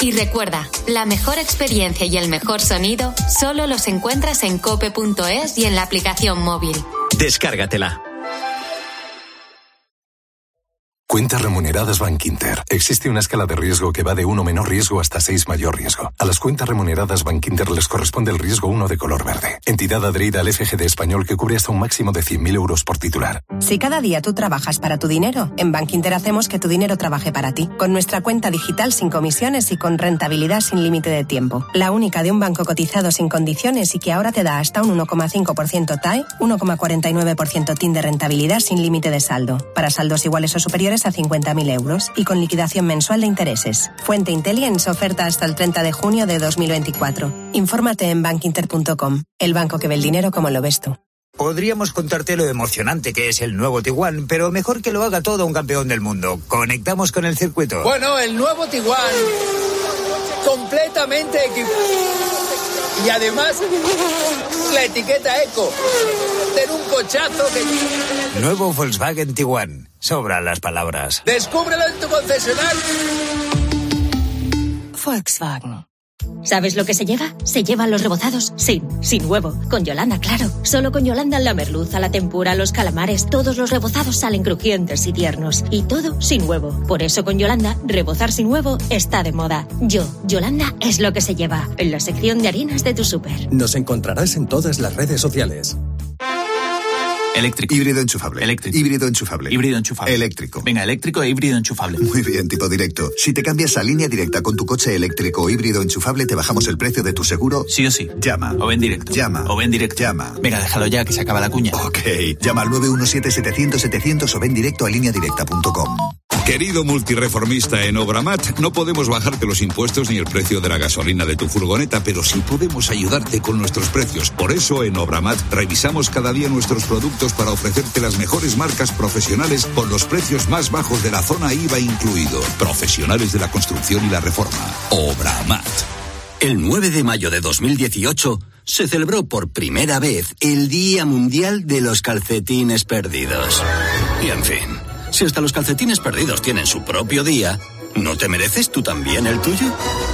Y recuerda, la mejor experiencia y el mejor sonido solo los encuentras en cope.es y en la aplicación móvil. Descárgatela. Cuentas remuneradas Bankinter. Existe una escala de riesgo que va de 1 menor riesgo hasta 6 mayor riesgo. A las cuentas remuneradas Bankinter les corresponde el riesgo 1 de color verde. Entidad adherida al FGD español que cubre hasta un máximo de 100.000 euros por titular. Si cada día tú trabajas para tu dinero, en Bankinter hacemos que tu dinero trabaje para ti. Con nuestra cuenta digital sin comisiones y con rentabilidad sin límite de tiempo. La única de un banco cotizado sin condiciones y que ahora te da hasta un 1,5% TAE, 1,49% TIN de rentabilidad sin límite de saldo. Para saldos iguales o superiores a 50.000 euros y con liquidación mensual de intereses. Fuente Intelligence, oferta hasta el 30 de junio de 2024. Infórmate en bankinter.com, el banco que ve el dinero como lo ves tú. Podríamos contarte lo emocionante que es el nuevo Tiguan, pero mejor que lo haga todo un campeón del mundo. Conectamos con el circuito. Bueno, el nuevo Tiguan, completamente equipado. Y además, la etiqueta Eco. Tener un cochazo que... Nuevo Volkswagen Tiguan. Sobran las palabras. Descúbrelo en tu concesionario. Volkswagen. ¿Sabes lo que se lleva? Se llevan los rebozados sin huevo. Con Yolanda, claro. Solo con Yolanda la merluza, la tempura, los calamares, todos los rebozados salen crujientes y tiernos. Y todo sin huevo. Por eso con Yolanda, rebozar sin huevo está de moda. Yolanda es lo que se lleva. En la sección de harinas de tu súper. Nos encontrarás en todas las redes sociales. Eléctrico. Híbrido enchufable. Eléctrico. Híbrido enchufable. Híbrido enchufable. Eléctrico. Venga, eléctrico e híbrido enchufable. Muy bien, tipo directo. Si te cambias a Línea Directa con tu coche eléctrico o híbrido enchufable, te bajamos el precio de tu seguro. Sí o sí. Llama. O ven directo. Llama. O ven directo. Llama. Venga, déjalo ya, que se acaba la cuña. Ok. Llama al 917-700-700 o ven directo a lineadirecta.com. Querido multireformista en Obramat, no podemos bajarte los impuestos ni el precio de la gasolina de tu furgoneta, pero sí podemos ayudarte con nuestros precios. Por eso en Obramat revisamos cada día nuestros productos para ofrecerte las mejores marcas profesionales con los precios más bajos de la zona IVA incluido. Profesionales de la construcción y la reforma. Obramat. El 9 de mayo de 2018 se celebró por primera vez el Día Mundial de los Calcetines Perdidos. Y en fin, si hasta los calcetines perdidos tienen su propio día, ¿no te mereces tú también el tuyo?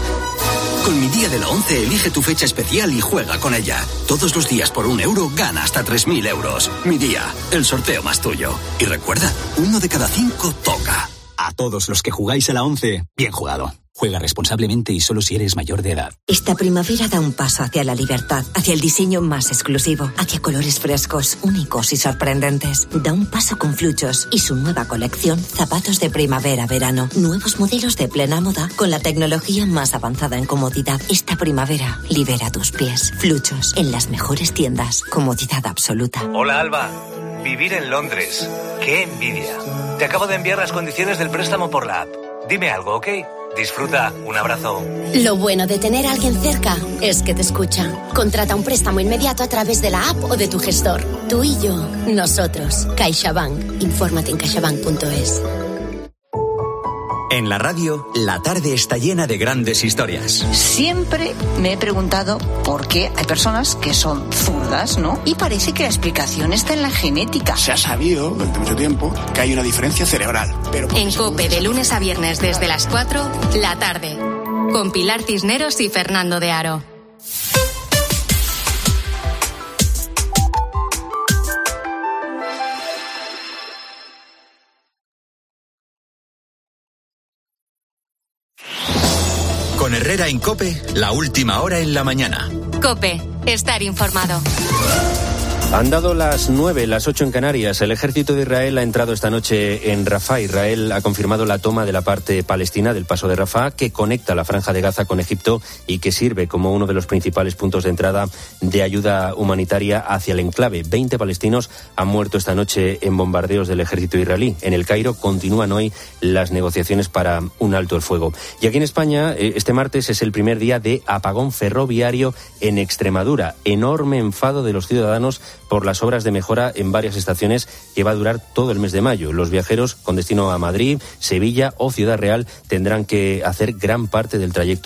Con Mi Día de la 11 elige tu fecha especial y juega con ella. Todos los días por €1 gana hasta 3.000 euros. Mi Día, el sorteo más tuyo. Y recuerda, 1 de cada 5 toca. A todos los que jugáis a la 11, bien jugado. Juega responsablemente y solo si eres mayor de edad. Esta primavera da un paso hacia la libertad, hacia el diseño más exclusivo, hacia colores frescos, únicos y sorprendentes. Da un paso con Fluchos y su nueva colección Zapatos de Primavera-Verano. Nuevos modelos de plena moda con la tecnología más avanzada en comodidad. Esta primavera libera tus pies. Fluchos, en las mejores tiendas. Comodidad absoluta. Hola, Alba. Vivir en Londres. ¡Qué envidia! Te acabo de enviar las condiciones del préstamo por la app. Dime algo, ¿ok? Disfruta. Un abrazo. Lo bueno de tener a alguien cerca es que te escucha. Contrata un préstamo inmediato a través de la app o de tu gestor. Tú y yo, nosotros. CaixaBank. Infórmate en caixabank.es. En la radio, la tarde está llena de grandes historias. Siempre me he preguntado por qué hay personas que son zurdas, ¿no? Y parece que la explicación está en la genética. Se ha sabido durante mucho tiempo que hay una diferencia cerebral. Pero en COPE, de lunes a viernes desde las 4, la tarde. Con Pilar Cisneros y Fernando de Aro. Con Herrera en COPE, la última hora en la mañana. COPE, estar informado. Han dado las 9, las 8 en Canarias. El ejército de Israel ha entrado esta noche en Rafah. Israel ha confirmado la toma de la parte palestina del paso de Rafah, que conecta la franja de Gaza con Egipto y que sirve como uno de los principales puntos de entrada de ayuda humanitaria hacia el enclave. 20 palestinos han muerto esta noche en bombardeos del ejército israelí. En El Cairo continúan hoy las negociaciones para un alto el fuego. Y aquí en España, este martes es el primer día de apagón ferroviario en Extremadura. Enorme enfado de los ciudadanos por las obras de mejora en varias estaciones que va a durar todo el mes de mayo. Los viajeros con destino a Madrid, Sevilla o Ciudad Real tendrán que hacer gran parte del trayecto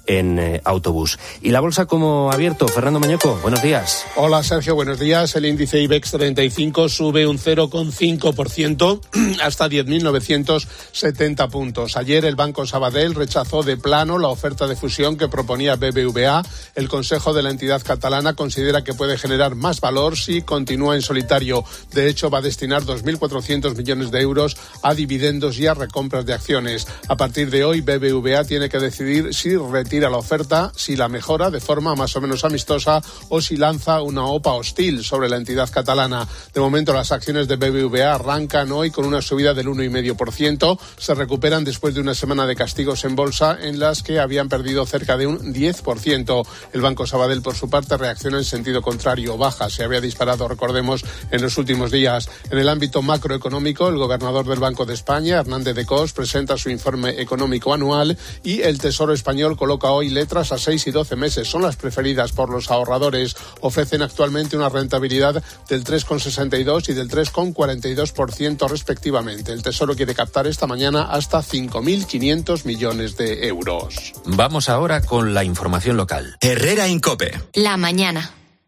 en autobús. ¿Y la bolsa cómo ha abierto? Fernando Mañeco, buenos días. Hola Sergio, buenos días. El índice IBEX 35 sube un 0,5% hasta 10.970 puntos. Ayer el Banco Sabadell rechazó de plano la oferta de fusión que proponía BBVA. El Consejo de la entidad catalana considera que puede generar más valor si continúa en solitario. De hecho, va a destinar 2.400 millones de euros a dividendos y a recompras de acciones. A partir de hoy, BBVA tiene que decidir si retira la oferta, si la mejora de forma más o menos amistosa o si lanza una OPA hostil sobre la entidad catalana. De momento, las acciones de BBVA arrancan hoy con una subida del 1,5%. Se recuperan después de una semana de castigos en bolsa en las que habían perdido cerca de un 10%. El Banco Sabadell, por su parte, reacciona en sentido contrario, baja. Se había disparado, recordemos, en los últimos días. En el ámbito macroeconómico, el gobernador del Banco de España, Hernández de Cos, presenta su informe económico anual y el Tesoro español coloca hoy letras a 6 y 12 meses. Son las preferidas por los ahorradores. Ofrecen actualmente una rentabilidad del 3,62 y del 3,42% respectivamente. El Tesoro quiere captar esta mañana hasta 5.500 millones de euros. Vamos ahora con la información local. Herrera en COPE. La mañana.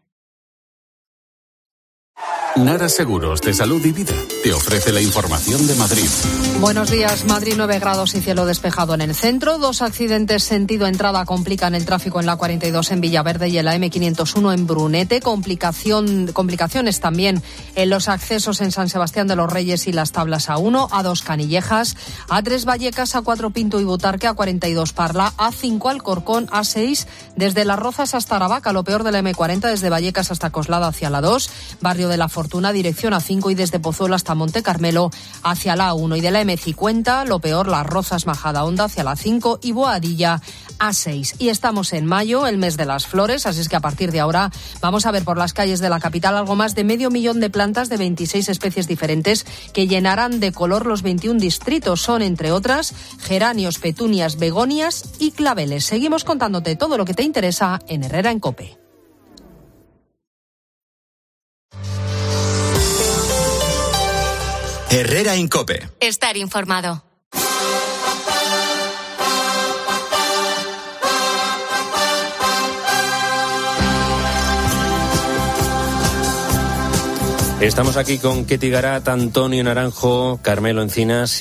Nara Seguros de Salud y Vida te ofrece la información de Madrid. Buenos días. Madrid, 9 grados y cielo despejado en el centro. 2 accidentes sentido entrada complican el tráfico en la 42 en Villaverde y en la M501 en Brunete. Complicaciones también en los accesos en San Sebastián de los Reyes y Las Tablas A1, A2 Canillejas, A3 Vallecas, A4 Pinto y Butarque, A42 Parla, A5 Alcorcón, A6 desde Las Rozas hasta Aravaca, lo peor de la M40 desde Vallecas hasta Coslada hacia la 2, Barrio de la Fortuna, dirección A5 y desde Pozuelo hasta Monte Carmelo hacia la A1 y de la M50, lo peor Las Rozas Majada Honda hacia la 5 y Boadilla A6. Y estamos en mayo, el mes de las flores, así es que a partir de ahora vamos a ver por las calles de la capital algo más de 500.000 de plantas de 26 especies diferentes que llenarán de color los 21 distritos. Son, entre otras, geranios, petunias, begonias y claveles. Seguimos contándote todo lo que te interesa en Herrera en COPE. Herrera en COPE. Estar informado. Estamos aquí con Ketty Garat, Antonio Naranjo, Carmelo Encinas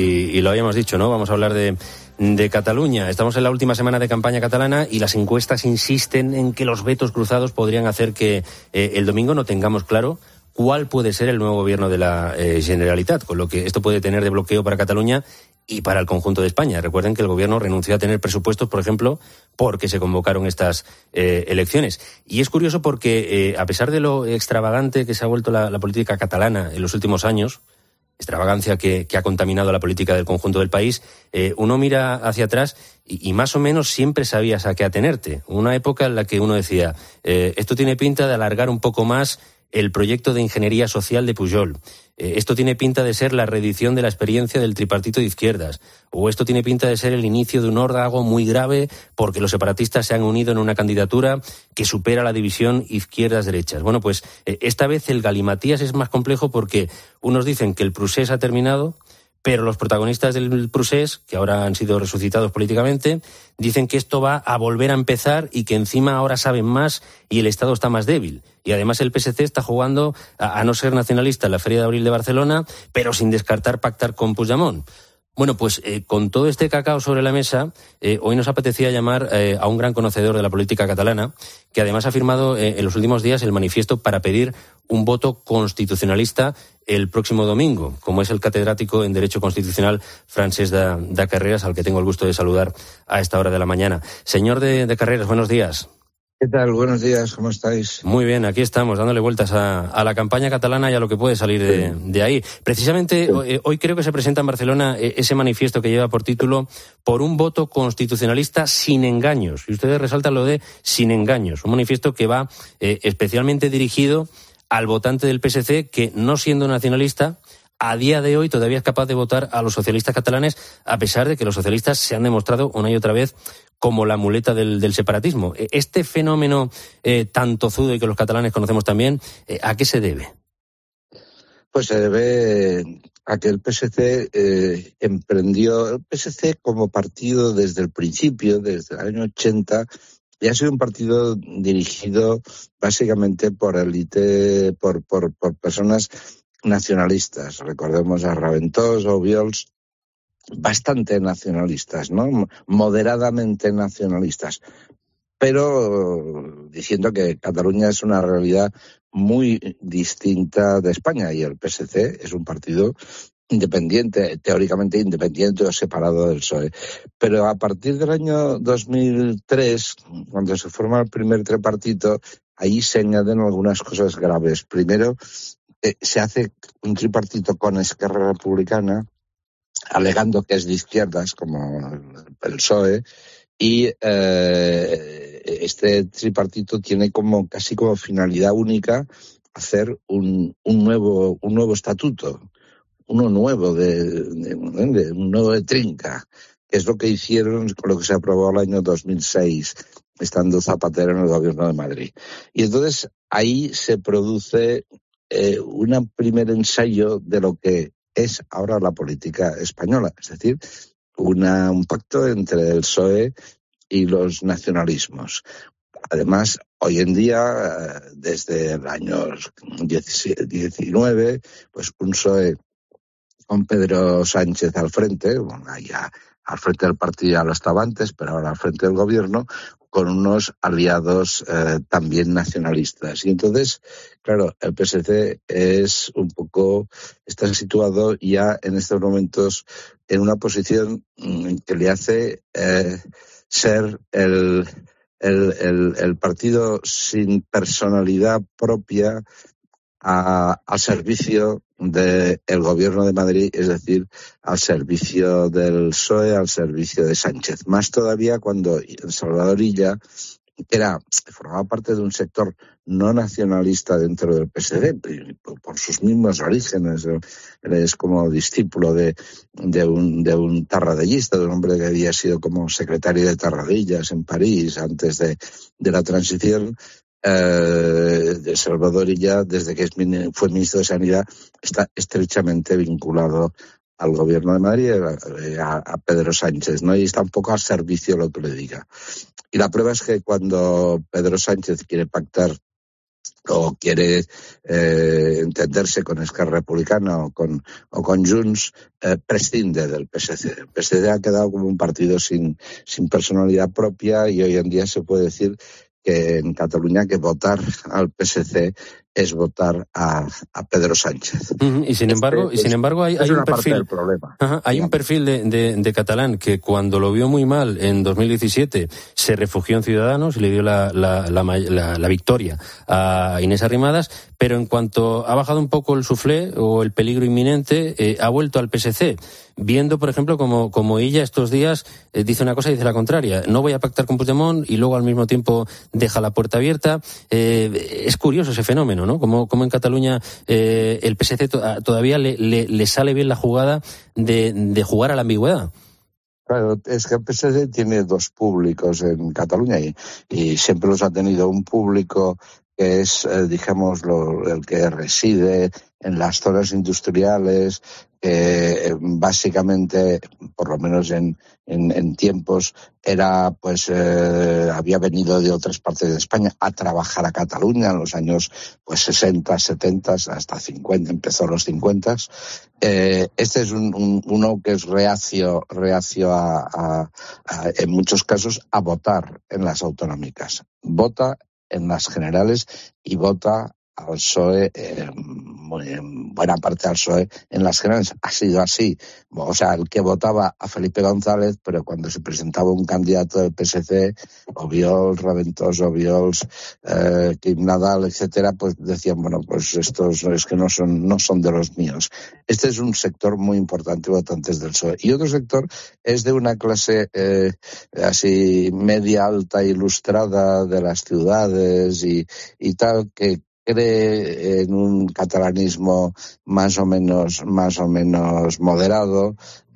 y lo habíamos dicho, ¿no? Vamos a hablar de Cataluña. Estamos en la última semana de campaña catalana y las encuestas insisten en que los vetos cruzados podrían hacer que el domingo no tengamos claro cuál puede ser el nuevo gobierno de la Generalitat, con lo que esto puede tener de bloqueo para Cataluña y para el conjunto de España. Recuerden que el gobierno renunció a tener presupuestos, por ejemplo, porque se convocaron estas elecciones. Y es curioso porque, a pesar de lo extravagante que se ha vuelto la política catalana en los últimos años, extravagancia que ha contaminado la política del conjunto del país, uno mira hacia atrás y más o menos siempre sabías a qué atenerte. Una época en la que uno decía, esto tiene pinta de alargar un poco más el proyecto de ingeniería social de Pujol. Esto tiene pinta de ser la reedición de la experiencia del tripartito de izquierdas. O esto tiene pinta de ser el inicio de un órdago muy grave porque los separatistas se han unido en una candidatura que supera la división izquierdas-derechas. Bueno, pues esta vez el galimatías es más complejo porque unos dicen que el procés ha terminado, pero los protagonistas del procés, que ahora han sido resucitados políticamente, dicen que esto va a volver a empezar y que encima ahora saben más y el Estado está más débil. Y además el PSC está jugando a no ser nacionalista en la Feria de Abril de Barcelona, pero sin descartar pactar con Puigdemont. Bueno, pues con todo este cacao sobre la mesa, hoy nos apetecía llamar a un gran conocedor de la política catalana, que además ha firmado en los últimos días el manifiesto para pedir un voto constitucionalista el próximo domingo, como es el catedrático en Derecho Constitucional Francesc de Carreras, al que tengo el gusto de saludar a esta hora de la mañana. Señor de Carreras, buenos días. ¿Qué tal? Buenos días, ¿cómo estáis? Muy bien, aquí estamos, dándole vueltas a la campaña catalana y a lo que puede salir de ahí. Precisamente, hoy creo que se presenta en Barcelona ese manifiesto que lleva por título Por un voto constitucionalista sin engaños. Y ustedes resaltan lo de sin engaños. Un manifiesto que va especialmente dirigido al votante del PSC que, no siendo nacionalista, a día de hoy todavía es capaz de votar a los socialistas catalanes, a pesar de que los socialistas se han demostrado una y otra vez como la muleta del separatismo. Este fenómeno tan tozudo y que los catalanes conocemos también, ¿a qué se debe? Pues se debe a que el PSC emprendió, el PSC como partido desde el principio, desde el año 80, y ha sido un partido dirigido básicamente por élite, por personas nacionalistas. Recordemos a Raventós, Obiols, bastante nacionalistas, ¿no? Moderadamente nacionalistas, pero diciendo que Cataluña es una realidad muy distinta de España, y el PSC es un partido independiente, teóricamente independiente o separado del PSOE. Pero a partir del año 2003, cuando se forma el primer tripartito, ahí se añaden algunas cosas graves. Primero, se hace un tripartito con Esquerra Republicana, alegando que es de izquierdas, como el PSOE, y este tripartito tiene casi como finalidad única hacer un nuevo estatuto, uno nuevo un nuevo de trinca, que es lo que hicieron con lo que se aprobó el año 2006, estando Zapatero en el gobierno de Madrid. Y entonces ahí se produce un primer ensayo de lo que es ahora la política española, es decir, un pacto entre el PSOE y los nacionalismos. Además, hoy en día, desde el año 19, pues un PSOE con Pedro Sánchez al frente, allá al frente del partido ya lo estaba antes, pero ahora al frente del gobierno, con unos aliados también nacionalistas. Y entonces, claro, el PSC está situado ya en estos momentos en una posición que le hace ser el partido sin personalidad propia al servicio del gobierno de Madrid, es decir, al servicio del PSOE, al servicio de Sánchez. Más todavía cuando Salvador Illa, que formaba parte de un sector no nacionalista dentro del PSD, por sus mismos orígenes. Él es como discípulo de un tarradellista, de un hombre que había sido como secretario de Tarradellas en París antes de la transición. De Salvador Illa, desde que fue ministro de Sanidad, está estrechamente vinculado al gobierno de Madrid, a Pedro Sánchez, ¿no? Y está un poco al servicio de lo que le diga. Y la prueba es que cuando Pedro Sánchez quiere pactar o quiere entenderse con Esquerra Republicana o con Junts, prescinde del PSC. El PSC ha quedado como un partido sin personalidad propia, y hoy en día se puede decir que en Cataluña que votar al PSC es votar a Pedro Sánchez. Y sin embargo hay un perfil. Hay un perfil de catalán que cuando lo vio muy mal en 2017 se refugió en Ciudadanos y le dio la victoria a Inés Arrimadas, pero en cuanto ha bajado un poco el suflé o el peligro inminente, ha vuelto al PSC. Viendo, por ejemplo, como ella estos días dice una cosa y dice la contraria. No voy a pactar con Puigdemont, y luego al mismo tiempo deja la puerta abierta. Es curioso ese fenómeno, ¿no? Como en Cataluña el PSC todavía le sale bien la jugada de jugar a la ambigüedad. Claro, es que el PSC tiene dos públicos en Cataluña y siempre los ha tenido. Un público que es, digamos, el que reside en las zonas industriales, que básicamente, por lo menos en tiempos, era había venido de otras partes de España a trabajar a Cataluña en los años 60, 70, hasta 50, empezó los 50. Este es uno que es reacio en muchos casos a votar en las autonómicas. Vota en las generales y vota al PSOE, en buena parte al PSOE en las generales. Ha sido así. O sea, el que votaba a Felipe González, pero cuando se presentaba un candidato del PSC, Obiols, Raventós, Obiols, Quim Nadal, etcétera, pues decían, bueno, pues estos es que no son de los míos. Este es un sector muy importante, votantes del PSOE. Y otro sector es de una clase así media alta, ilustrada de las ciudades y tal, que cree en un catalanismo más o menos moderado,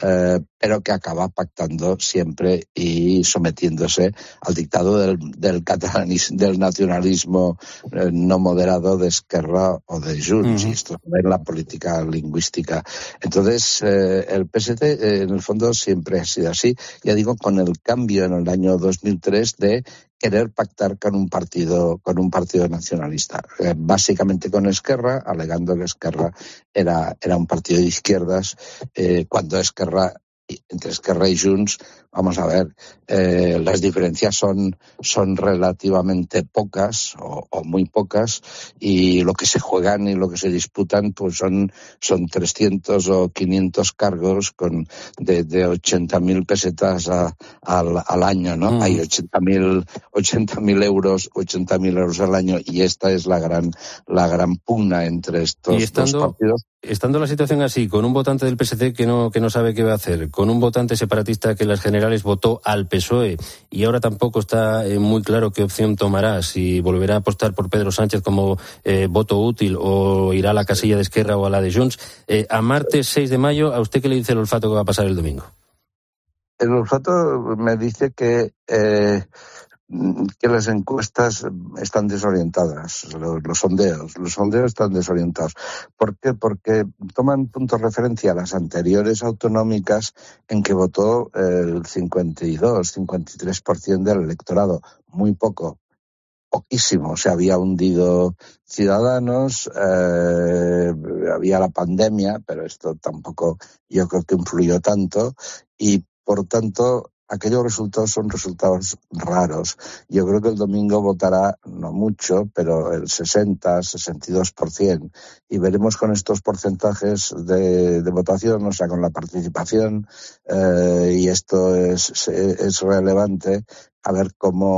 pero que acaba pactando siempre y sometiéndose al dictado del nacionalismo no moderado de Esquerra o de Junts, y esto es la política lingüística. Entonces, el PSC en el fondo siempre ha sido así, ya digo, con el cambio en el año 2003 de querer pactar con un partido nacionalista, básicamente con Esquerra, alegando que Esquerra era un partido de izquierdas, cuando entre Esquerra y Junts, vamos a ver, las diferencias son relativamente pocas o muy pocas, y lo que se juegan y lo que se disputan pues son 300 o 500 cargos de 80.000 pesetas al año, ¿no? Hay 80.000 euros al año, y esta es la gran pugna entre estos dos partidos. Estando la situación así, con un votante del PSC que no sabe qué va a hacer, con un votante separatista que en las generales votó al PSOE, y ahora tampoco está muy claro qué opción tomará, si volverá a apostar por Pedro Sánchez como voto útil o irá a la casilla de Esquerra o a la de Junts, a martes 6 de mayo, ¿a usted qué le dice el olfato que va a pasar el domingo? El olfato me dice que las encuestas están desorientadas, los sondeos están desorientados. ¿Por qué? Porque toman punto de referencia a las anteriores autonómicas en que votó el 53% del electorado, muy poquísimo. Se había hundido Ciudadanos, había la pandemia, pero esto tampoco yo creo que influyó tanto, y por tanto aquellos resultados son resultados raros. Yo creo que el domingo votará, no mucho, pero el 60-62%. Y veremos con estos porcentajes de votación, o sea, con la participación, y esto es relevante, a ver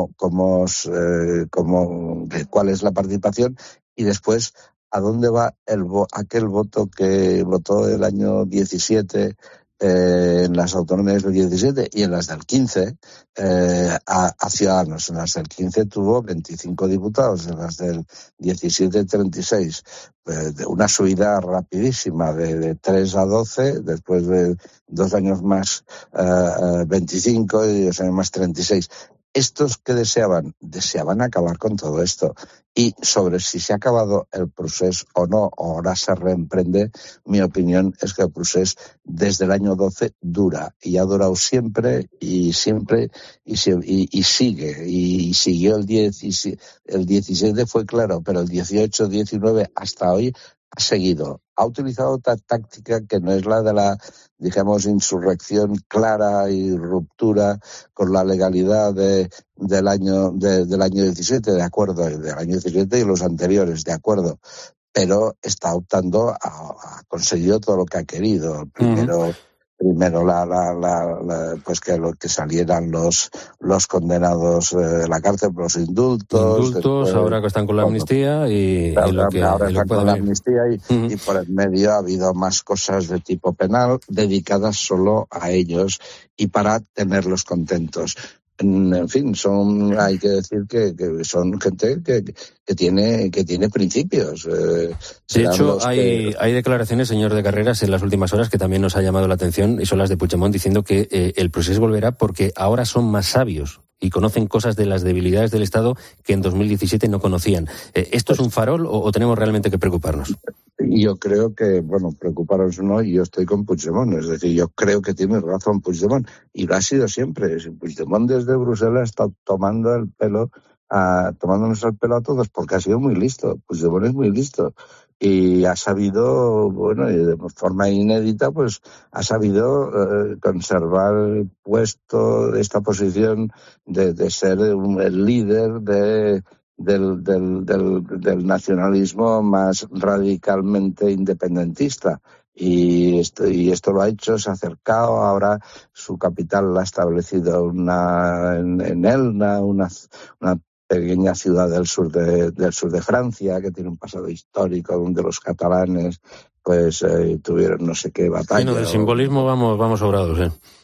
cuál es la participación, y después a dónde va aquel voto que votó el año 17, en las autonomías del 17 y en las del 15 a Ciudadanos. En las del 15 tuvo 25 diputados, en las del 17 36. Una subida rapidísima de 3 a 12, después de 2 años más 25 y 2 años más 36. Estos que deseaban acabar con todo esto. Y sobre si se ha acabado el procés o no, o ahora se reemprende, mi opinión es que el procés desde el año 12 dura, y ha durado siempre, y sigue, y siguió el 10, el 17 fue claro, pero el 18, 19 hasta hoy ha seguido. Ha utilizado otra táctica que no es la de la, digamos, insurrección clara y ruptura con la legalidad del año 17, de acuerdo, del año 17 y los anteriores, de acuerdo, pero está optando ha conseguido todo lo que ha querido. Primero pues que salieran los condenados de la cárcel por los indultos. Después, ahora que están con la amnistía y ahora están con la amnistía y por el medio ha habido más cosas de tipo penal dedicadas solo a ellos y para tenerlos contentos. En fin, hay que decir que son gente que tiene principios. De hecho, hay declaraciones, señor de Carreras, en las últimas horas que también nos ha llamado la atención, y son las de Puigdemont, diciendo que el proceso volverá porque ahora son más sabios y conocen cosas de las debilidades del Estado que en 2017 no conocían. ¿Esto es un farol o tenemos realmente que preocuparnos? Yo creo que, preocuparos no, y yo estoy con Puigdemont, es decir, yo creo que tiene razón Puigdemont, y lo ha sido siempre. Puigdemont desde Bruselas está tomándonos el pelo a todos, porque ha sido muy listo. Puigdemont es muy listo, y ha sabido, y de forma inédita, pues ha sabido conservar el puesto de esta posición de ser el líder del nacionalismo más radicalmente independentista, y esto lo ha hecho, se ha acercado. Ahora su capital la ha establecido en Elna, una pequeña ciudad del sur de Francia, que tiene un pasado histórico donde los catalanes tuvieron no sé qué batalla. Del simbolismo vamos sobrados,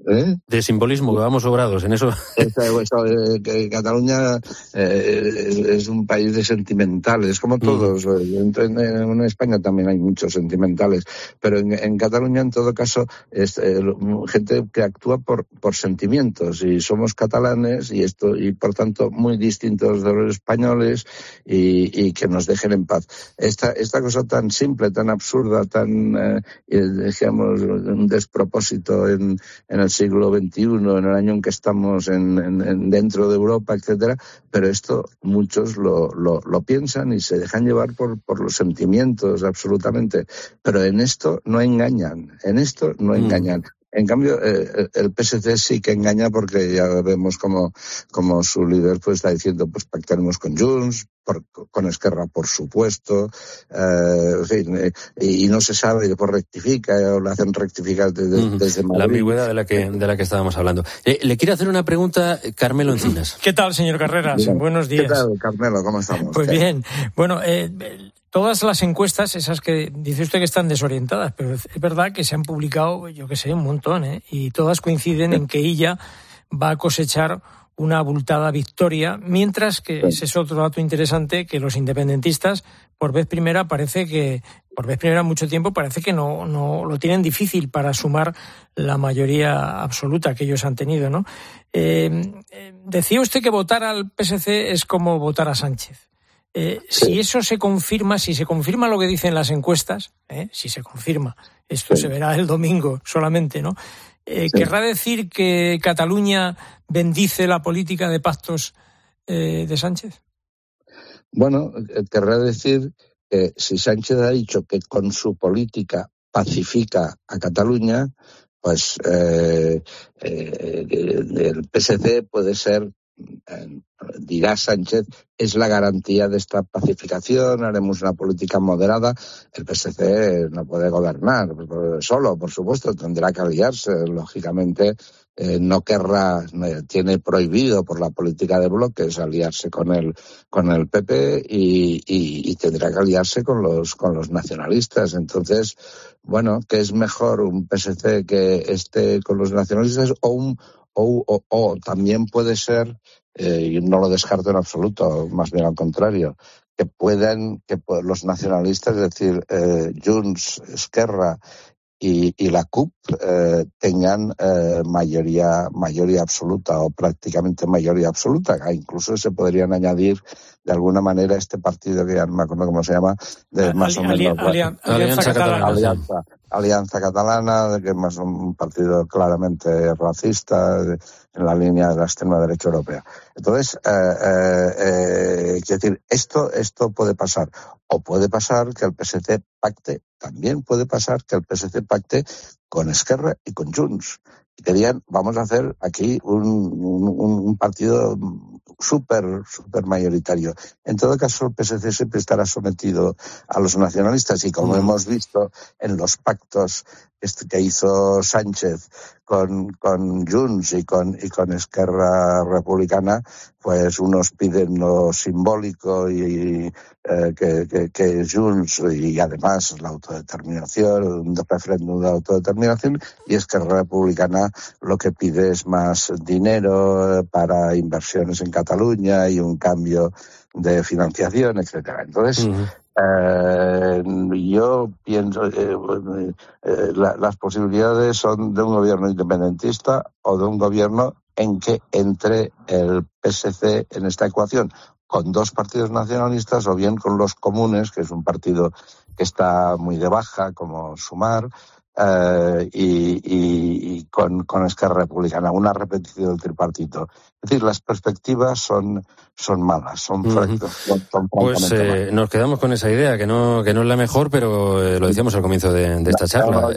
De simbolismo, que vamos sobrados en eso. Que Cataluña es un país de sentimentales, como todos. En España también hay muchos sentimentales, pero en Cataluña, en todo caso, es gente que actúa por sentimientos, y somos catalanes y por tanto muy distintos de los españoles, y que nos dejen en paz. Esta cosa tan simple, tan absurda, tan digamos un despropósito en el siglo XXI, en el año en que estamos dentro de Europa, etcétera, pero esto muchos lo piensan y se dejan llevar por los sentimientos, absolutamente. Pero en esto no engañan, En cambio, el PSC sí que engaña, porque ya vemos como su líder pues está diciendo, pues pactaremos con Junts, con Esquerra, por supuesto, en fin, y no se sabe, y después rectifica, o le hacen rectificar desde Madrid. La ambigüedad de la que estábamos hablando. Le quiero hacer una pregunta, Carmelo Encinas. ¿Qué tal, señor Carreras? Bien. Buenos días. ¿Qué tal, Carmelo? ¿Cómo estamos? Pues bien. Bueno, todas las encuestas, esas que dice usted que están desorientadas, pero es verdad que se han publicado, yo que sé, un montón, y todas coinciden en que Illa va a cosechar una abultada victoria, mientras que, ese es otro dato interesante, que los independentistas, por vez primera mucho tiempo, parece que no lo tienen difícil para sumar la mayoría absoluta que ellos han tenido, ¿no? Decía usted que votar al PSC es como votar a Sánchez. Si eso se confirma, si se confirma lo que dicen las encuestas, si se confirma, esto se verá el domingo solamente, ¿no? ¿Querrá decir que Cataluña bendice la política de pactos de Sánchez? Bueno, querrá decir que si Sánchez ha dicho que con su política pacifica a Cataluña, pues el PSC puede ser, dirá Sánchez, es la garantía de esta pacificación, haremos una política moderada. El PSC no puede gobernar solo, por supuesto, tendrá que aliarse, lógicamente. No querrá, tiene prohibido por la política de bloques aliarse con el PP, y tendrá que aliarse con los nacionalistas. Entonces, bueno, ¿qué es mejor, un PSC que esté con los nacionalistas o también puede ser, y no lo descarto en absoluto, más bien al contrario, que los nacionalistas, es decir, Junts, Esquerra y la CUP tengan mayoría absoluta, o prácticamente mayoría absoluta. Incluso se podrían añadir de alguna manera este partido que ya no me acuerdo cómo se llama, de más o menos Alianza Catalana, que es más un partido claramente racista, en la línea de la extrema derecha europea. Entonces, quiero decir, esto puede pasar. O puede pasar que el PSC pacte, también puede pasar que el PSC pacte con Esquerra y con Junts. Y que digan, vamos a hacer aquí un partido súper mayoritario. En todo caso, el PSC siempre estará sometido a los nacionalistas, y como hemos visto en los pactos que hizo Sánchez con Junts y con Esquerra Republicana, pues unos piden lo simbólico y que Junts, y además la autodeterminación, un referéndum de autodeterminación, y Esquerra Republicana lo que pide es más dinero para inversiones en Cataluña y un cambio de financiación, etcétera. Entonces, yo pienso las posibilidades son de un gobierno independentista o de un gobierno en que entre el PSC en esta ecuación con dos partidos nacionalistas, o bien con los comunes, que es un partido que está muy de baja, como Sumar, y con Esquerra Republicana, una repetición del tripartito. Es decir, las perspectivas son malas, son pues nos quedamos con esa idea, que no es la mejor, pero lo decíamos al comienzo de esta charla.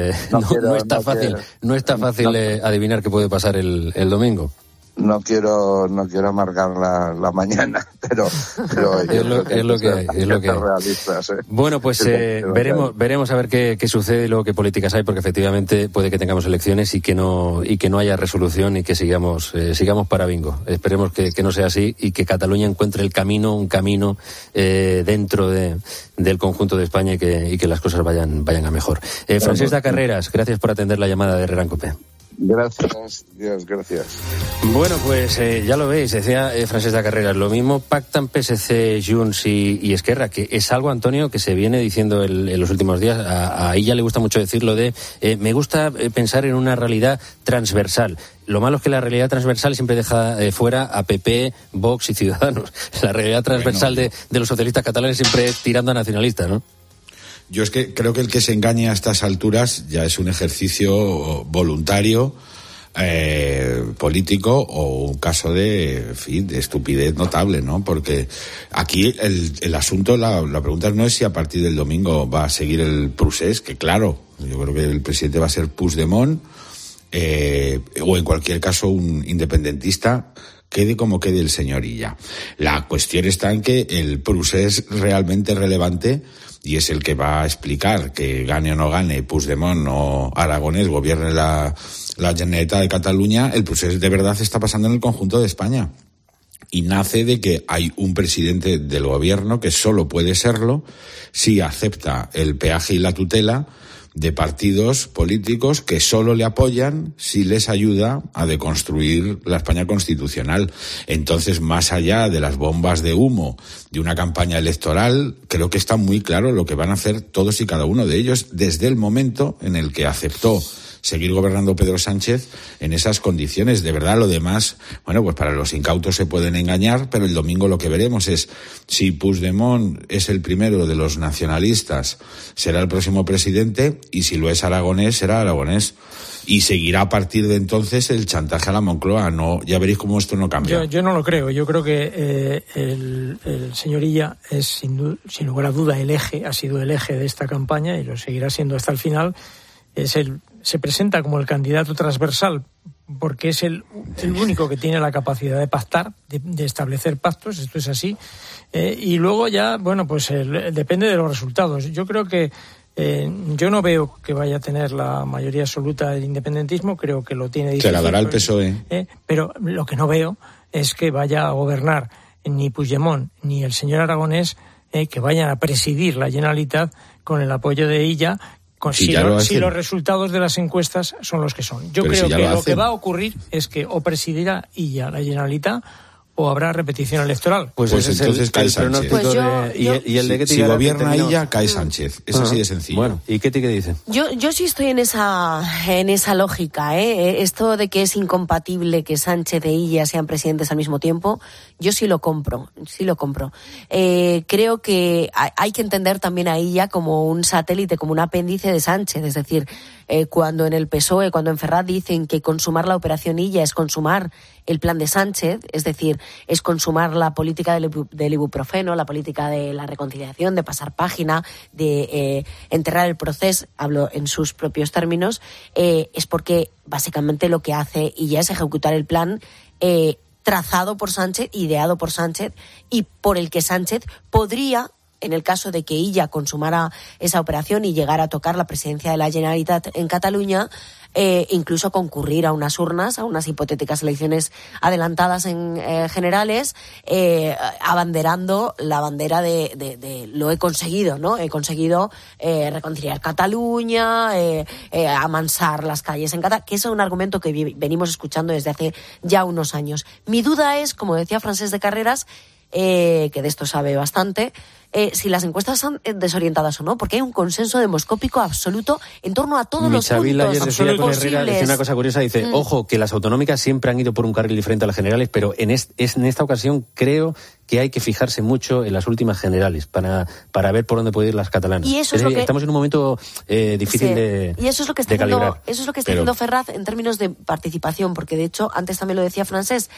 No está fácil adivinar qué puede pasar el domingo. No quiero amargar la mañana, pero es lo que hay. Bueno, pues veremos a ver qué sucede y luego qué políticas hay, porque efectivamente puede que tengamos elecciones y que no haya resolución, y que sigamos para bingo. Esperemos que no sea así, y que Cataluña encuentre un camino dentro del conjunto de España, y que las cosas vayan a mejor. Francesc de Carreras, gracias por atender la llamada de Herrera en COPE. Gracias, Dios, gracias. Bueno, pues ya lo veis, decía Francesc de Carreras, lo mismo pactan PSC, Junts y Esquerra, que es algo, Antonio, que se viene diciendo en los últimos días. A ella le gusta mucho decir lo de me gusta pensar en una realidad transversal. Lo malo es que la realidad transversal siempre deja fuera a PP, Vox y Ciudadanos. La realidad transversal de los socialistas catalanes siempre tirando a nacionalistas, ¿no? Yo es que creo que el que se engañe a estas alturas ya es un ejercicio voluntario, político, o un caso de estupidez notable, ¿no? Porque aquí el asunto, la pregunta no es si a partir del domingo va a seguir el procés, que claro, yo creo que el presidente va a ser Puigdemont, o en cualquier caso un independentista, quede como quede el señor Illa. La cuestión está en que el procés realmente relevante, y es el que va a explicar que gane o no gane Puigdemont o Aragonès gobierne la Generalitat de Cataluña, el proceso de verdad está pasando en el conjunto de España. Y nace de que hay un presidente del gobierno que solo puede serlo si acepta el peaje y la tutela de partidos políticos que solo le apoyan si les ayuda a deconstruir la España constitucional. Entonces, más allá de las bombas de humo de una campaña electoral, creo que está muy claro lo que van a hacer todos y cada uno de ellos desde el momento en el que aceptó seguir gobernando Pedro Sánchez en esas condiciones. De verdad, lo demás, bueno, pues para los incautos se pueden engañar, pero el domingo lo que veremos es si Puigdemont es el primero de los nacionalistas, será el próximo presidente, y si lo es Aragonès, será Aragonès. Y seguirá a partir de entonces el chantaje a la Moncloa. No, ya veréis cómo esto no cambia. Yo no lo creo. Yo creo que el señor Illa es, sin lugar a duda, ha sido el eje de esta campaña y lo seguirá siendo hasta el final. Se presenta como el candidato transversal porque es el único que tiene la capacidad de pactar, de establecer pactos, esto es así, y luego ya, bueno, pues depende de los resultados. Yo creo que yo no veo que vaya a tener la mayoría absoluta del independentismo, creo que lo tiene difícil. Se la dará el PSOE. Pero lo que no veo es que vaya a gobernar ni Puigdemont ni el señor Aragonès, que vayan a presidir la Generalitat con el apoyo de Illa, si los resultados de las encuestas son los que son. Yo creo que lo que va a ocurrir es que o presidirá Illa la Generalitat o habrá repetición electoral. Pues entonces cae Sánchez. Si gobierna Illa, cae Sánchez. Es así de sencillo. Bueno, ¿y qué dice? Yo sí estoy en esa lógica, esto de que es incompatible que Sánchez e Illa sean presidentes al mismo tiempo, yo sí lo compro. Creo que hay que entender también a Illa como un satélite, como un apéndice de Sánchez, es decir, cuando en el PSOE, cuando en Ferraz dicen que consumar la operación Illa es consumar el plan de Sánchez, es decir, es consumar la política del ibuprofeno, la política de la reconciliación, de pasar página, de enterrar el proceso, hablo en sus propios términos, es porque básicamente lo que hace Illa es ejecutar el plan trazado por Sánchez, ideado por Sánchez y por el que Sánchez podría, en el caso de que Illa consumara esa operación y llegara a tocar la presidencia de la Generalitat en Cataluña, incluso concurrir a unas urnas, a unas hipotéticas elecciones adelantadas en generales, abanderando la bandera de lo he conseguido, ¿no? He conseguido reconciliar Cataluña, amansar las calles en Cataluña, que es un argumento que venimos escuchando desde hace ya unos años. Mi duda es, como decía Francesc de Carreras, que de esto sabe bastante, si las encuestas son desorientadas o no, porque hay un consenso demoscópico absoluto en torno a todos los puntos ayer decía con Herrera, decía una cosa curiosa, dice, ojo, que las autonómicas siempre han ido por un carril diferente a las generales, pero en esta ocasión creo que hay que fijarse mucho en las últimas generales para ver por dónde pueden ir las catalanas. Y eso es lo que... Estamos en un momento difícil de calibrar. Y eso es lo que está haciendo Ferraz en términos de participación, porque de hecho, antes también lo decía Francesc,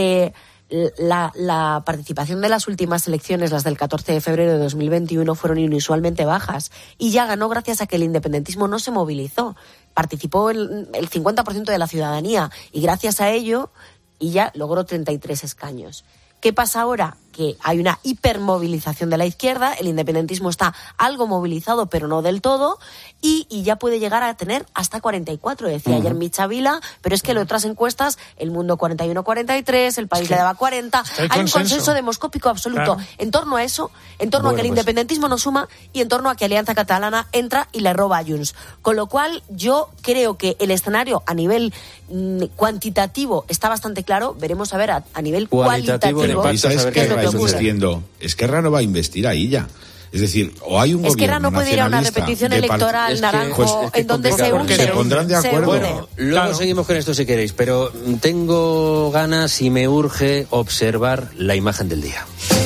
la participación de las últimas elecciones, las del 14 de febrero de 2021, fueron inusualmente bajas y ya ganó gracias a que el independentismo no se movilizó. Participó el 50% de la ciudadanía y gracias a ello ya logró 33 escaños. ¿Qué pasa ahora? que hay una hipermovilización de la izquierda, el independentismo está algo movilizado, pero no del todo, y ya puede llegar a tener hasta 44, decía ayer Michavila, pero es que en otras encuestas, El Mundo 41-43, El País le daba 40, hay un consenso demoscópico absoluto en torno a eso, en torno a que el independentismo no suma y en torno a que Alianza Catalana entra y le roba a Junts. Con lo cual, yo creo que el escenario a nivel cuantitativo está bastante claro, veremos a ver a nivel cualitativo qué es lo que ocurre. Esquerra no va a investir ahí ya. Es decir, o hay un Esquerra gobierno no puede ir a una repetición electoral naranjo en donde se pondrán de acuerdo. Bueno, luego seguimos con esto si queréis, pero tengo ganas y me urge observar la imagen del día.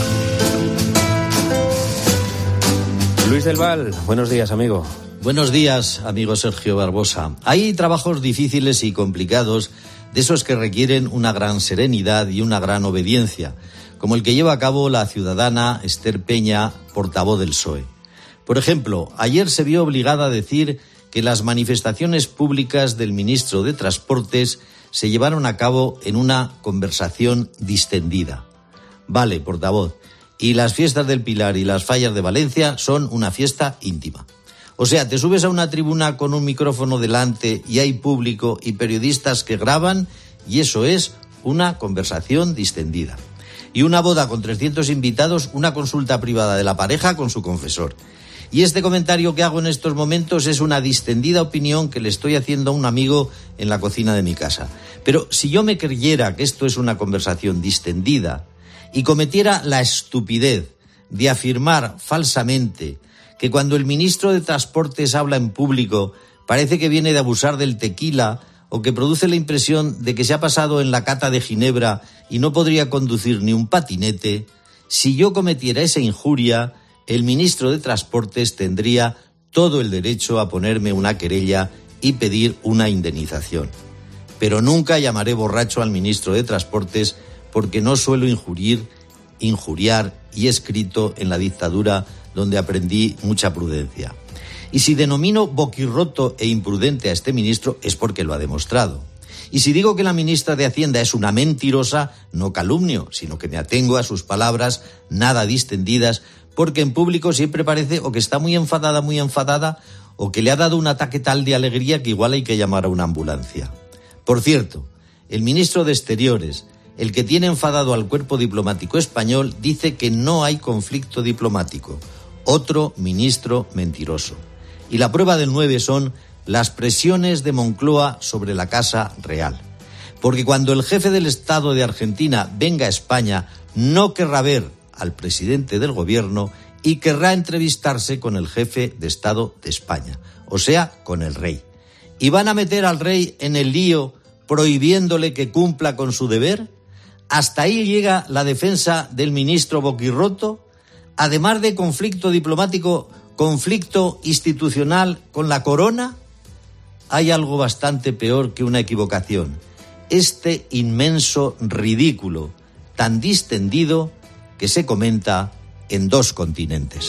Luis del Val, buenos días, amigo. Buenos días, amigo Sergio Barbosa. Hay trabajos difíciles y complicados, de esos que requieren una gran serenidad y una gran obediencia, como el que lleva a cabo la ciudadana Esther Peña, portavoz del PSOE. Por ejemplo, ayer se vio obligada a decir que las manifestaciones públicas del ministro de Transportes se llevaron a cabo en una conversación distendida. Vale, portavoz, y las fiestas del Pilar y las fallas de Valencia son una fiesta íntima. O sea, te subes a una tribuna con un micrófono delante y hay público y periodistas que graban y eso es una conversación distendida. Y una boda con 300 invitados, una consulta privada de la pareja con su confesor. Y este comentario que hago en estos momentos es una distendida opinión que le estoy haciendo a un amigo en la cocina de mi casa. Pero si yo me creyera que esto es una conversación distendida y cometiera la estupidez de afirmar falsamente que cuando el ministro de Transportes habla en público parece que viene de abusar del tequila o que produce la impresión de que se ha pasado en la cata de Ginebra y no podría conducir ni un patinete, si yo cometiera esa injuria, el ministro de Transportes tendría todo el derecho a ponerme una querella y pedir una indemnización. Pero nunca llamaré borracho al ministro de Transportes porque no suelo injuriar y he escrito en la dictadura donde aprendí mucha prudencia. Y si denomino boquirroto e imprudente a este ministro es porque lo ha demostrado. Y si digo que la ministra de Hacienda es una mentirosa, no calumnio, sino que me atengo a sus palabras nada distendidas, porque en público siempre parece o que está muy enfadada, o que le ha dado un ataque tal de alegría que igual hay que llamar a una ambulancia. Por cierto, el ministro de Exteriores, el que tiene enfadado al cuerpo diplomático español, dice que no hay conflicto diplomático. Otro ministro mentiroso. Y la prueba del 9 son las presiones de Moncloa sobre la Casa Real. Porque cuando el jefe del Estado de Argentina venga a España, no querrá ver al presidente del gobierno y querrá entrevistarse con el jefe de Estado de España, o sea, con el rey. ¿Y van a meter al rey en el lío prohibiéndole que cumpla con su deber? ¿Hasta ahí llega la defensa del ministro boquirroto? Además de conflicto diplomático, conflicto institucional con la corona, hay algo bastante peor que una equivocación. Este inmenso ridículo, tan distendido que se comenta en 2 continentes.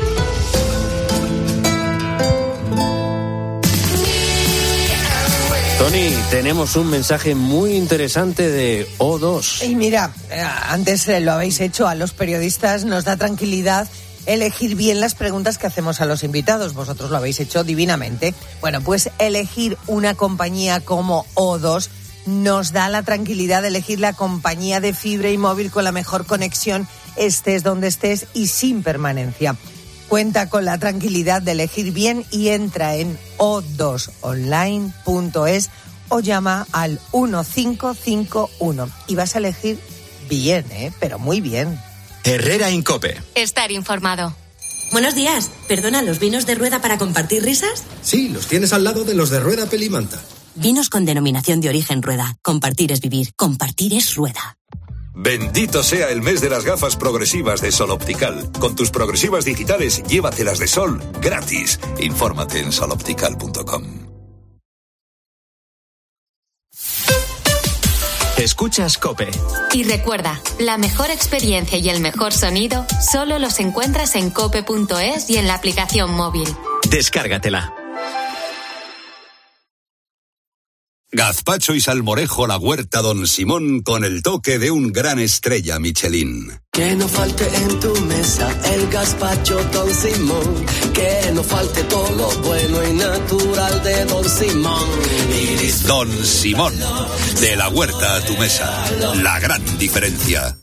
Tony, tenemos un mensaje muy interesante de O2. Y mira, antes lo habéis hecho, a los periodistas nos da tranquilidad elegir bien las preguntas que hacemos a los invitados. Vosotros lo habéis hecho divinamente. Bueno, pues elegir una compañía como O2 nos da la tranquilidad de elegir la compañía de fibra y móvil con la mejor conexión, estés donde estés y sin permanencia. Cuenta con la tranquilidad de elegir bien y entra en o2online.es o llama al 1551 y vas a elegir bien, pero muy bien. Herrera Incope. Estar informado. Buenos días. Perdona, ¿los vinos de Rueda para compartir risas? Sí, los tienes al lado de los de Rueda Pelimanta. Vinos con denominación de origen Rueda. Compartir es vivir. Compartir es Rueda. Bendito sea el mes de las gafas progresivas de Sol Optical. Con tus progresivas digitales, llévatelas de sol gratis. Infórmate en soloptical.com. Escuchas COPE. Y recuerda, la mejor experiencia y el mejor sonido solo los encuentras en cope.es y en la aplicación móvil. Descárgatela. Gazpacho y salmorejo La Huerta Don Simón con el toque de un gran estrella Michelin. Que no falte en tu mesa el gazpacho Don Simón, que no falte todo lo bueno y natural de Don Simón. Don Simón, de la huerta a tu mesa, la gran diferencia.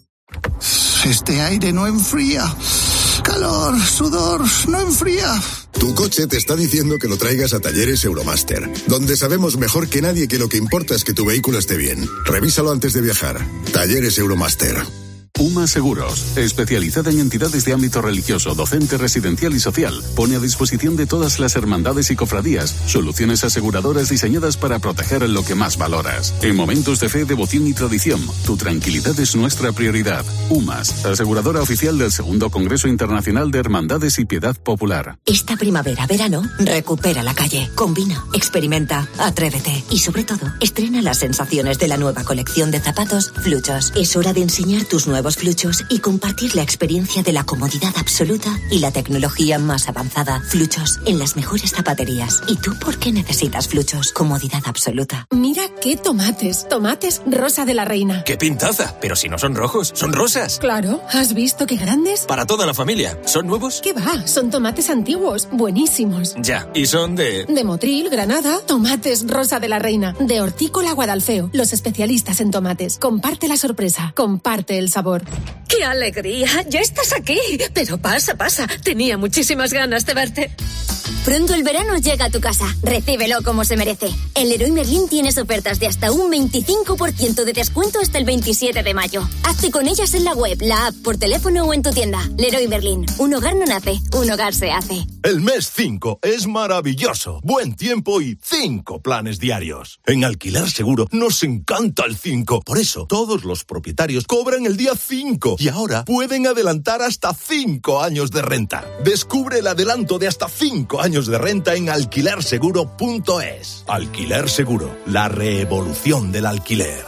Este aire no enfría. Calor, sudor, no enfría. Tu coche te está diciendo que lo traigas a Talleres Euromaster, donde sabemos mejor que nadie que lo que importa es que tu vehículo esté bien. Revísalo antes de viajar. Talleres Euromaster. UMA Seguros, especializada en entidades de ámbito religioso, docente, residencial y social, pone a disposición de todas las hermandades y cofradías soluciones aseguradoras diseñadas para proteger lo que más valoras. En momentos de fe, devoción y tradición, tu tranquilidad es nuestra prioridad. UMAS, aseguradora oficial del Segundo Congreso Internacional de Hermandades y Piedad Popular. Esta primavera-verano, recupera la calle, combina, experimenta, atrévete y sobre todo, estrena las sensaciones de la nueva colección de zapatos Fluchos. Es hora de enseñar tus nuevos Fluchos y compartir la experiencia de la comodidad absoluta y la tecnología más avanzada. Fluchos, en las mejores zapaterías. ¿Y tú por qué necesitas Fluchos? Comodidad absoluta. Mira qué tomates. Tomates Rosa de la Reina. ¡Qué pintaza! Pero si no son rojos, son rosas. Claro, ¿has visto qué grandes? Para toda la familia. ¿Son nuevos? ¿Qué va? Son tomates antiguos, buenísimos. Ya, y son de Motril, Granada. Tomates Rosa de la Reina. De Hortícola Guadalfeo. Los especialistas en tomates. Comparte la sorpresa. Comparte el sabor. ¡Qué alegría! ¡Ya estás aquí! Pero pasa. Tenía muchísimas ganas de verte. Pronto el verano llega a tu casa. Recíbelo como se merece. En Leroy Merlin tienes ofertas de hasta un 25% de descuento hasta el 27 de mayo. Hazte con ellas en la web, la app, por teléfono o en tu tienda. Leroy Merlin. Un hogar no nace, un hogar se hace. El mes 5 es maravilloso. Buen tiempo y 5 planes diarios. En Alquiler Seguro nos encanta el 5. Por eso, todos los propietarios cobran el día 5. Y ahora pueden adelantar hasta 5 años de renta. Descubre el adelanto de hasta 5 años de renta en alquilerseguro.es. Alquiler Seguro, la revolución del alquiler.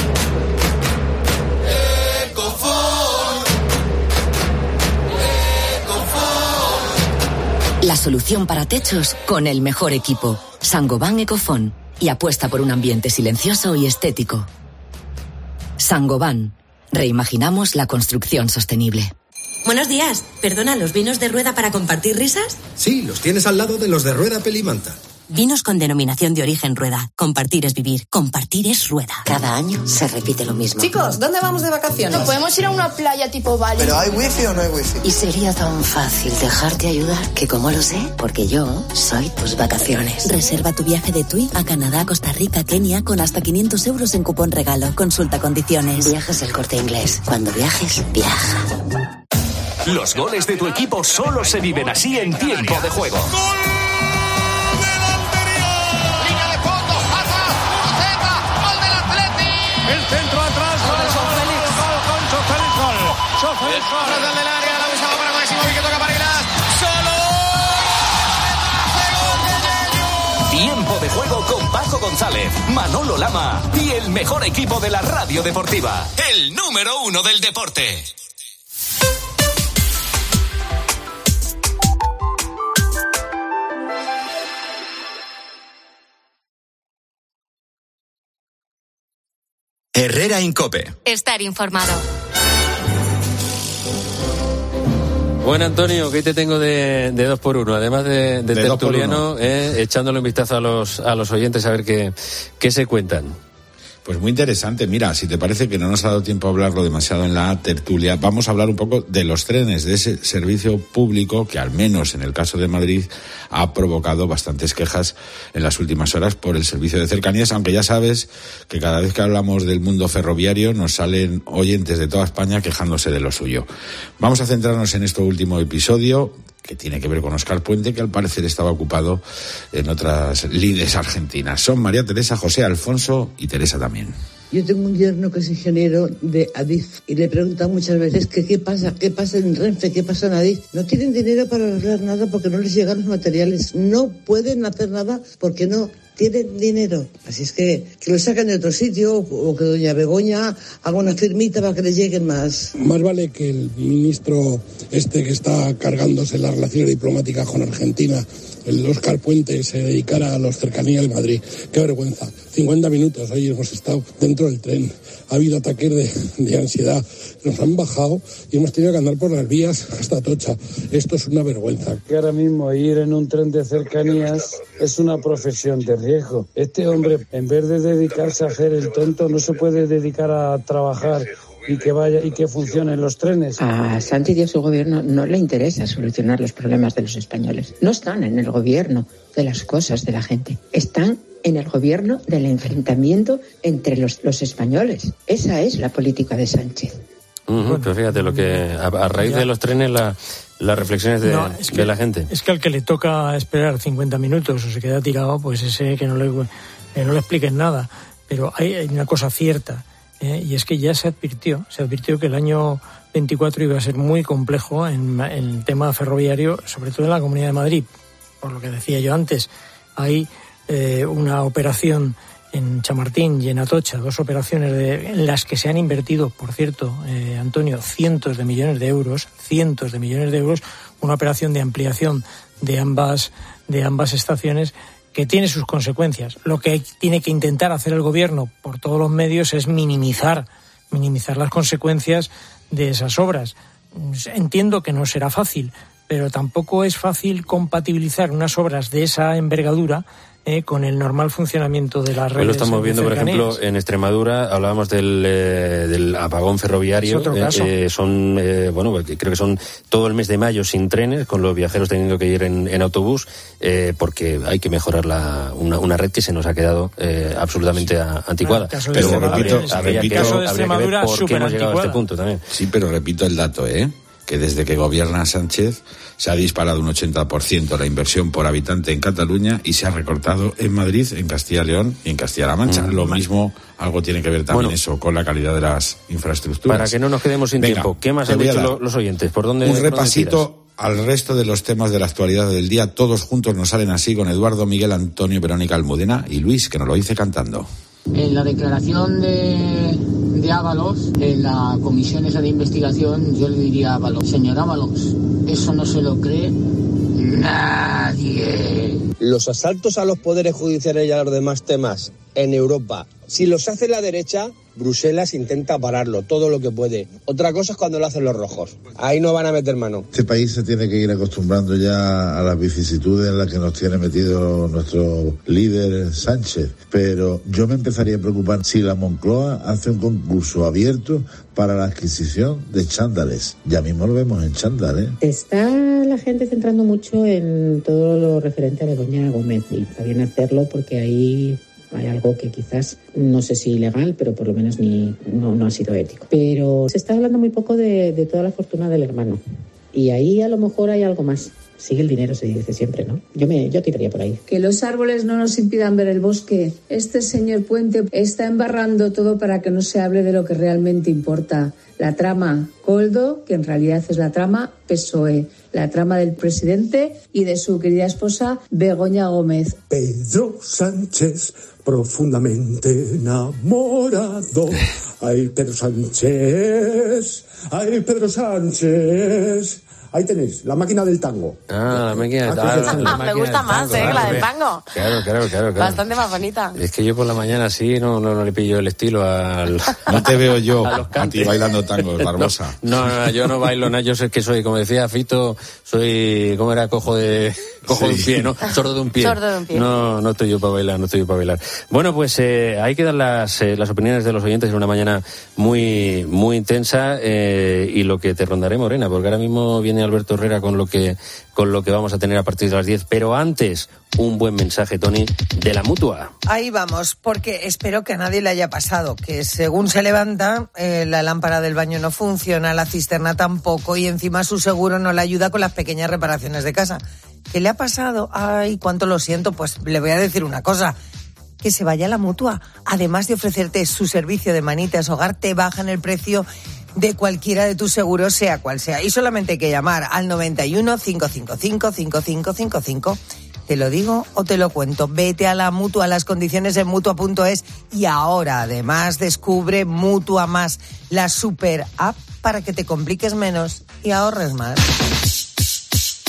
La solución para techos con el mejor equipo. Saint-Gobain Ecofon. Y apuesta por un ambiente silencioso y estético. Saint-Gobain. Reimaginamos la construcción sostenible. Buenos días. Perdona, ¿los vinos de rueda para compartir risas? Sí, los tienes al lado de los de Rueda Pelimanta. Vinos con denominación de origen Rueda. Compartir es vivir. Compartir es Rueda. Cada año se repite lo mismo. Chicos, ¿dónde vamos de vacaciones? ¿No podemos ir a una playa tipo Bali? ¿Pero hay wifi o no hay wifi? Y sería tan fácil dejarte ayudar que como lo sé, porque yo soy tus vacaciones. Reserva tu viaje de TUI a Canadá, Costa Rica, Kenia con hasta 500 euros en cupón regalo. Consulta condiciones. Viajes El Corte Inglés. Cuando viajes, viaja. Los goles de tu equipo solo se viven así en tiempo de juego. El centro atrás con el Félix. Félix del área, la buscaba para Máximo y que toca para Aguilar. ¡Solo! Tiempo de juego con Paco González, Manolo Lama y el mejor equipo de la radio deportiva. El número 1 del deporte. Herrera Incope. Estar informado. Bueno, Antonio, ¿qué te tengo de 2x1? Además de tertuliano, echándole un vistazo a los oyentes a ver qué se cuentan. Pues muy interesante. Mira, si te parece que no nos ha dado tiempo a hablarlo demasiado en la tertulia, vamos a hablar un poco de los trenes, de ese servicio público que, al menos en el caso de Madrid, ha provocado bastantes quejas en las últimas horas por el servicio de cercanías, aunque ya sabes que cada vez que hablamos del mundo ferroviario nos salen oyentes de toda España quejándose de lo suyo. Vamos a centrarnos en este último episodio, que tiene que ver con Óscar Puente, que al parecer estaba ocupado en otras lides argentinas. Son María Teresa, José, Alfonso y Teresa también. Yo tengo un yerno que es ingeniero de Adif y le preguntan muchas veces que qué pasa en Renfe, qué pasa en Adif. No tienen dinero para arreglar nada porque no les llegan los materiales. No pueden hacer nada porque no tienen dinero. Así es que lo sacan de otro sitio o que doña Begoña haga una firmita para que les lleguen más. Más vale que el ministro que está cargándose las relaciones diplomáticas con Argentina el Óscar Puente se dedicara a los cercanías de Madrid. Qué vergüenza. 50 minutos, hoy hemos estado dentro del tren. Ha habido ataques de ansiedad. Nos han bajado y hemos tenido que andar por las vías hasta Atocha. Esto es una vergüenza. Que ahora mismo ir en un tren de cercanías es una profesión de riesgo. Este hombre, en vez de dedicarse a hacer el tonto, no se puede dedicar a trabajar y que vaya y que funcionen los trenes. A Sánchez y a su gobierno no le interesa solucionar los problemas de los españoles. No están en el gobierno de las cosas de la gente. Están en el gobierno del enfrentamiento entre los españoles. Esa es la política de Sánchez. Pero fíjate, lo que a raíz de los trenes las reflexiones de la gente. Es que al que le toca esperar 50 minutos o se queda tirado, pues ese que no le expliquen nada. Pero hay una cosa cierta, y es que ya se advirtió que el año 24 iba a ser muy complejo en el tema ferroviario, sobre todo en la Comunidad de Madrid. Por lo que decía yo antes, hay una operación en Chamartín y en Atocha, 2 operaciones en las que se han invertido, por cierto, Antonio, cientos de millones de euros, una operación de ampliación de ambas estaciones que tiene sus consecuencias. Lo que tiene que intentar hacer el gobierno por todos los medios es minimizar las consecuencias de esas obras. Entiendo que no será fácil, pero tampoco es fácil compatibilizar unas obras de esa envergadura con el normal funcionamiento de las redes. Hoy lo estamos viendo, por ejemplo, en Extremadura. Hablábamos del apagón ferroviario. Es otro caso. Creo que son todo el mes de mayo sin trenes, con los viajeros teniendo que ir en autobús, porque hay que mejorar una red que se nos ha quedado absolutamente anticuada. Pero repito, el caso de Extremadura, súper anticuada. A este punto también. Sí, pero repito el dato, que desde que gobierna Sánchez se ha disparado un 80% la inversión por habitante en Cataluña y se ha recortado en Madrid, en Castilla y León y en Castilla-La Mancha. Lo mismo, algo tiene que ver también eso con la calidad de las infraestructuras. Para que no nos quedemos sin tiempo, ¿qué más han dicho los oyentes? ¿Por dónde? Un repasito al resto de los temas de la actualidad del día. Todos juntos nos salen así, con Eduardo, Miguel, Antonio, Verónica Almudena y Luis, que nos lo dice cantando. En la declaración de Ábalos, en la comisión esa de investigación, yo le diría a Ábalos: señor Ábalos, eso no se lo cree nadie. Los asaltos a los poderes judiciales y a los demás temas en Europa, si los hace la derecha, Bruselas intenta pararlo todo lo que puede. Otra cosa es cuando lo hacen los rojos. Ahí no van a meter mano. Este país se tiene que ir acostumbrando ya a las vicisitudes en las que nos tiene metido nuestro líder Sánchez. Pero yo me empezaría a preocupar si la Moncloa hace un concurso abierto para la adquisición de chándales. Ya mismo lo vemos en chándal, Está la gente centrando mucho en todo lo referente a Begoña Gómez, y está bien hacerlo porque ahí hay algo que quizás, no sé si ilegal, pero por lo menos no ha sido ético. Pero se está hablando muy poco de toda la fortuna del hermano. Y ahí a lo mejor hay algo más. Sigue el dinero, se dice siempre, ¿no? Yo tiraría por ahí. Que los árboles no nos impidan ver el bosque. Este señor Puente está embarrando todo para que no se hable de lo que realmente importa. La trama Koldo, que en realidad es la trama PSOE. La trama del presidente y de su querida esposa Begoña Gómez. Pedro Sánchez, profundamente enamorado. Ay, Pedro Sánchez. Ay, Pedro Sánchez. Ahí tenéis, la máquina del tango. La máquina del tango. Me gusta más, la del tango. Claro. Bastante más bonita. Es que yo por la mañana sí no le pillo el estilo al... No te veo yo a ti bailando tango, Barbosa. No, yo no bailo nada. Yo sé que soy, como decía Fito, soy, ¿cómo era? Cojo de un pie, ¿no? Sordo de un pie. No estoy yo para bailar, Bueno, pues ahí quedan las opiniones de los oyentes en una mañana muy, muy intensa, y lo que te rondaré, Morena, porque ahora mismo viene Alberto Herrera con lo que vamos a tener a partir de las 10. Pero antes, un buen mensaje, Toni, de la Mutua. Ahí vamos, porque espero que a nadie le haya pasado, que según se levanta, la lámpara del baño no funciona, la cisterna tampoco, y encima su seguro no le ayuda con las pequeñas reparaciones de casa. ¿Qué le ha pasado? Ay, cuánto lo siento. Pues le voy a decir una cosa: que se vaya a la Mutua. Además de ofrecerte su servicio de manitas hogar, te bajan el precio de cualquiera de tus seguros, sea cual sea. Y solamente hay que llamar al 91 555 5555. ¿Te lo digo o te lo cuento? Vete a la Mutua, las condiciones en Mutua.es. Y ahora, además, descubre Mutua Más, la super app para que te compliques menos y ahorres más.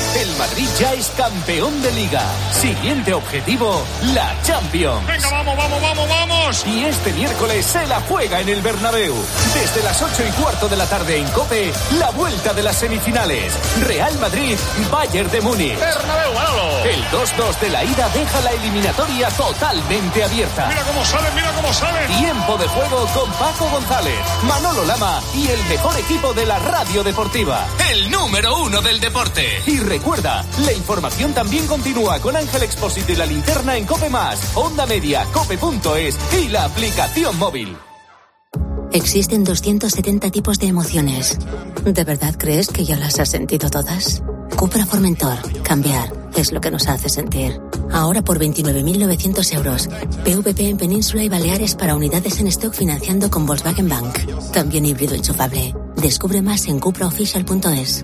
El Madrid ya es campeón de Liga. Siguiente objetivo, la Champions. Venga, vamos. Y este miércoles se la juega en el Bernabéu. Desde las 8:15 de la tarde en COPE, la vuelta de las semifinales. Real Madrid, Bayern de Múnich. Bernabéu, Manolo. El 2-2 de la ida deja la eliminatoria totalmente abierta. Mira cómo sale. Tiempo de juego con Paco González, Manolo Lama y el mejor equipo de la radio deportiva. El número 1 del deporte. Y recuerda, la información también continúa con Ángel Expósito y la linterna en COPE+, Onda Media, cope.es y la aplicación móvil. Existen 270 tipos de emociones. ¿De verdad crees que ya las has sentido todas? Cupra Formentor. Cambiar es lo que nos hace sentir. Ahora por 29.900 euros. PVP en Península y Baleares para unidades en stock financiando con Volkswagen Bank. También híbrido enchufable. Descubre más en cupraofficial.es.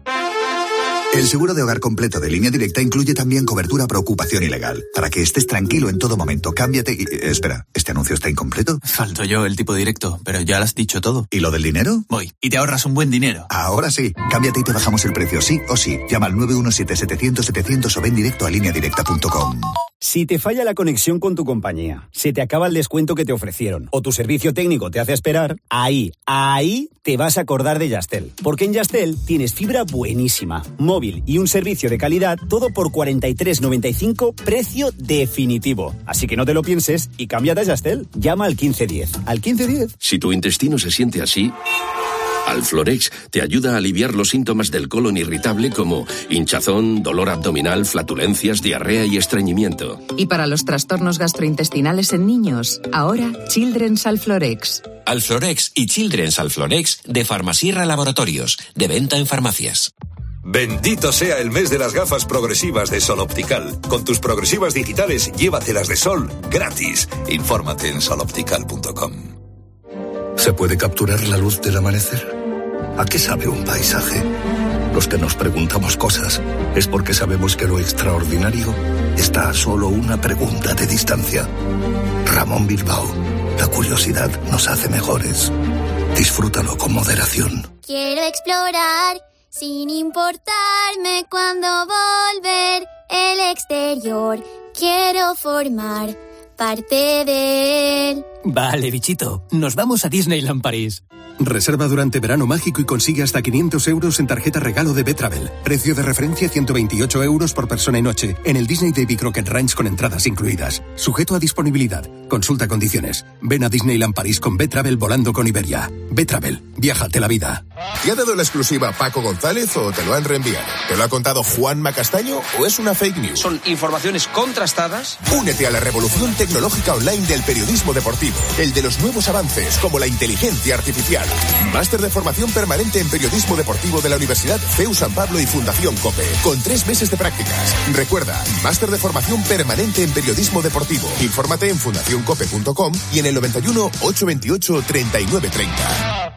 El seguro de hogar completo de Línea Directa incluye también cobertura por ocupación ilegal. Para que estés tranquilo en todo momento, cámbiate y... espera, ¿este anuncio está incompleto? Falto yo, el tipo directo, pero ya lo has dicho todo. ¿Y lo del dinero? Voy, y te ahorras un buen dinero. Ahora sí, cámbiate y te bajamos el precio, sí o sí. Llama al 917-700-700 o ven directo a lineadirecta.com. Si te falla la conexión con tu compañía, se te acaba el descuento que te ofrecieron o tu servicio técnico te hace esperar, ahí te vas a acordar de Yastel. Porque en Yastel tienes fibra buenísima, móvil y un servicio de calidad, todo por 43,95, precio definitivo. Así que no te lo pienses y cámbiate a Yastel. Llama al 1510. ¿Al 1510? Si tu intestino se siente así... Alflorex te ayuda a aliviar los síntomas del colon irritable como hinchazón, dolor abdominal, flatulencias, diarrea y estreñimiento. Y para los trastornos gastrointestinales en niños, ahora Children's Alflorex. Alflorex y Children's Alflorex de Farmasierra Laboratorios, de venta en farmacias. Bendito sea el mes de las gafas progresivas de Sol Optical. Con tus progresivas digitales, llévatelas de sol gratis. Infórmate en soloptical.com. ¿Se puede capturar la luz del amanecer? ¿A qué sabe un paisaje? Los que nos preguntamos cosas es porque sabemos que lo extraordinario está a solo una pregunta de distancia. Ramón Bilbao, la curiosidad nos hace mejores. Disfrútalo con moderación. Quiero explorar sin importarme cuándo volver el exterior. Quiero formar parte de él. Vale, bichito, nos vamos a Disneyland París. Reserva durante verano mágico y consigue hasta 500 euros en tarjeta regalo de Betravel. Precio de referencia 128 euros por persona y noche en el Disney Davy Crockett Ranch con entradas incluidas. Sujeto a disponibilidad. Consulta condiciones. Ven a Disneyland París con Betravel volando con Iberia. Betravel, viájate la vida. ¿Te ha dado la exclusiva Paco González o te lo han reenviado? ¿Te lo ha contado Juanma Castaño o es una fake news? Son informaciones contrastadas. Únete a la revolución tecnológica online del periodismo deportivo. El de los nuevos avances como la inteligencia artificial. Máster de formación permanente en periodismo deportivo de la Universidad CEU San Pablo y Fundación COPE, con 3 meses de prácticas. Recuerda, máster de formación permanente en periodismo deportivo. Infórmate en fundacioncope.com y en el 91 828 3930.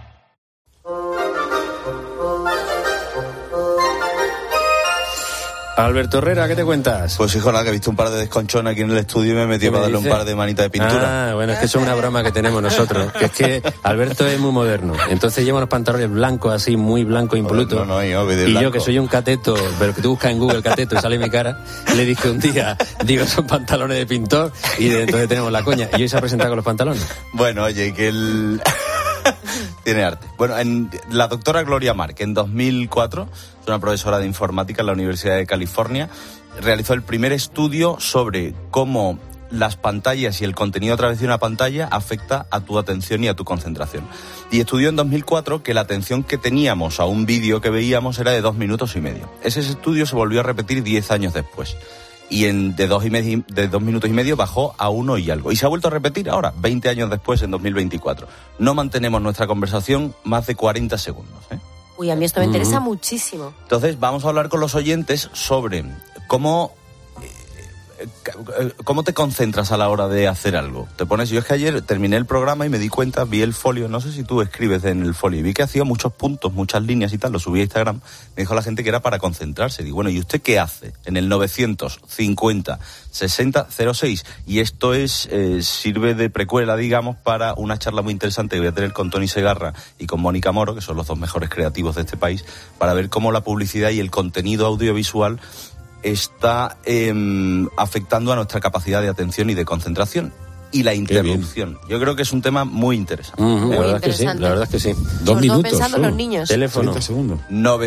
Alberto Herrera, ¿qué te cuentas? Pues hijo, nada, que he visto un par de desconchones aquí en el estudio y me he metido para darle un par de manitas de pintura. Ah, bueno, es que eso es una broma que tenemos nosotros, que es que Alberto es muy moderno, entonces lleva unos pantalones blancos así, muy blanco, impoluto. Y yo, que soy un cateto, pero que tú buscas en Google cateto y sale mi cara, le dije un día, digo, son pantalones de pintor, y entonces tenemos la coña. Y hoy se ha presentado con los pantalones. Bueno, oye, que el... Tiene arte. Bueno, la doctora Gloria Mark, en 2004, es una profesora de informática en la Universidad de California, realizó el primer estudio sobre cómo las pantallas y el contenido a través de una pantalla afecta a tu atención y a tu concentración. Y estudió en 2004 que la atención que teníamos a un vídeo que veíamos era de 2 minutos y medio. Ese estudio se volvió a repetir 10 años después. Y de 2 minutos y medio bajó a 1 y algo. Y se ha vuelto a repetir ahora, 20 años después, en 2024. No mantenemos nuestra conversación más de 40 segundos. Uy, a mí esto me interesa muchísimo. Entonces, vamos a hablar con los oyentes sobre cómo ¿Cómo te concentras a la hora de hacer algo? Te pones... Yo es que ayer terminé el programa y me di cuenta, vi el folio, no sé si tú escribes en el folio, y vi que hacía muchos puntos, muchas líneas y tal, lo subí a Instagram, me dijo la gente que era para concentrarse. Digo, bueno, ¿y usted qué hace? En el 950 60 06. Y esto sirve de precuela, digamos, para una charla muy interesante que voy a tener con Tony Segarra y con Mónica Moro, que son los dos mejores creativos de este país, para ver cómo la publicidad y el contenido audiovisual está afectando a nuestra capacidad de atención y de concentración y la interrupción. Yo creo que es un tema muy interesante. La verdad es que sí. 2 minutos. Pensando en los niños. Teléfono. 30 segundos.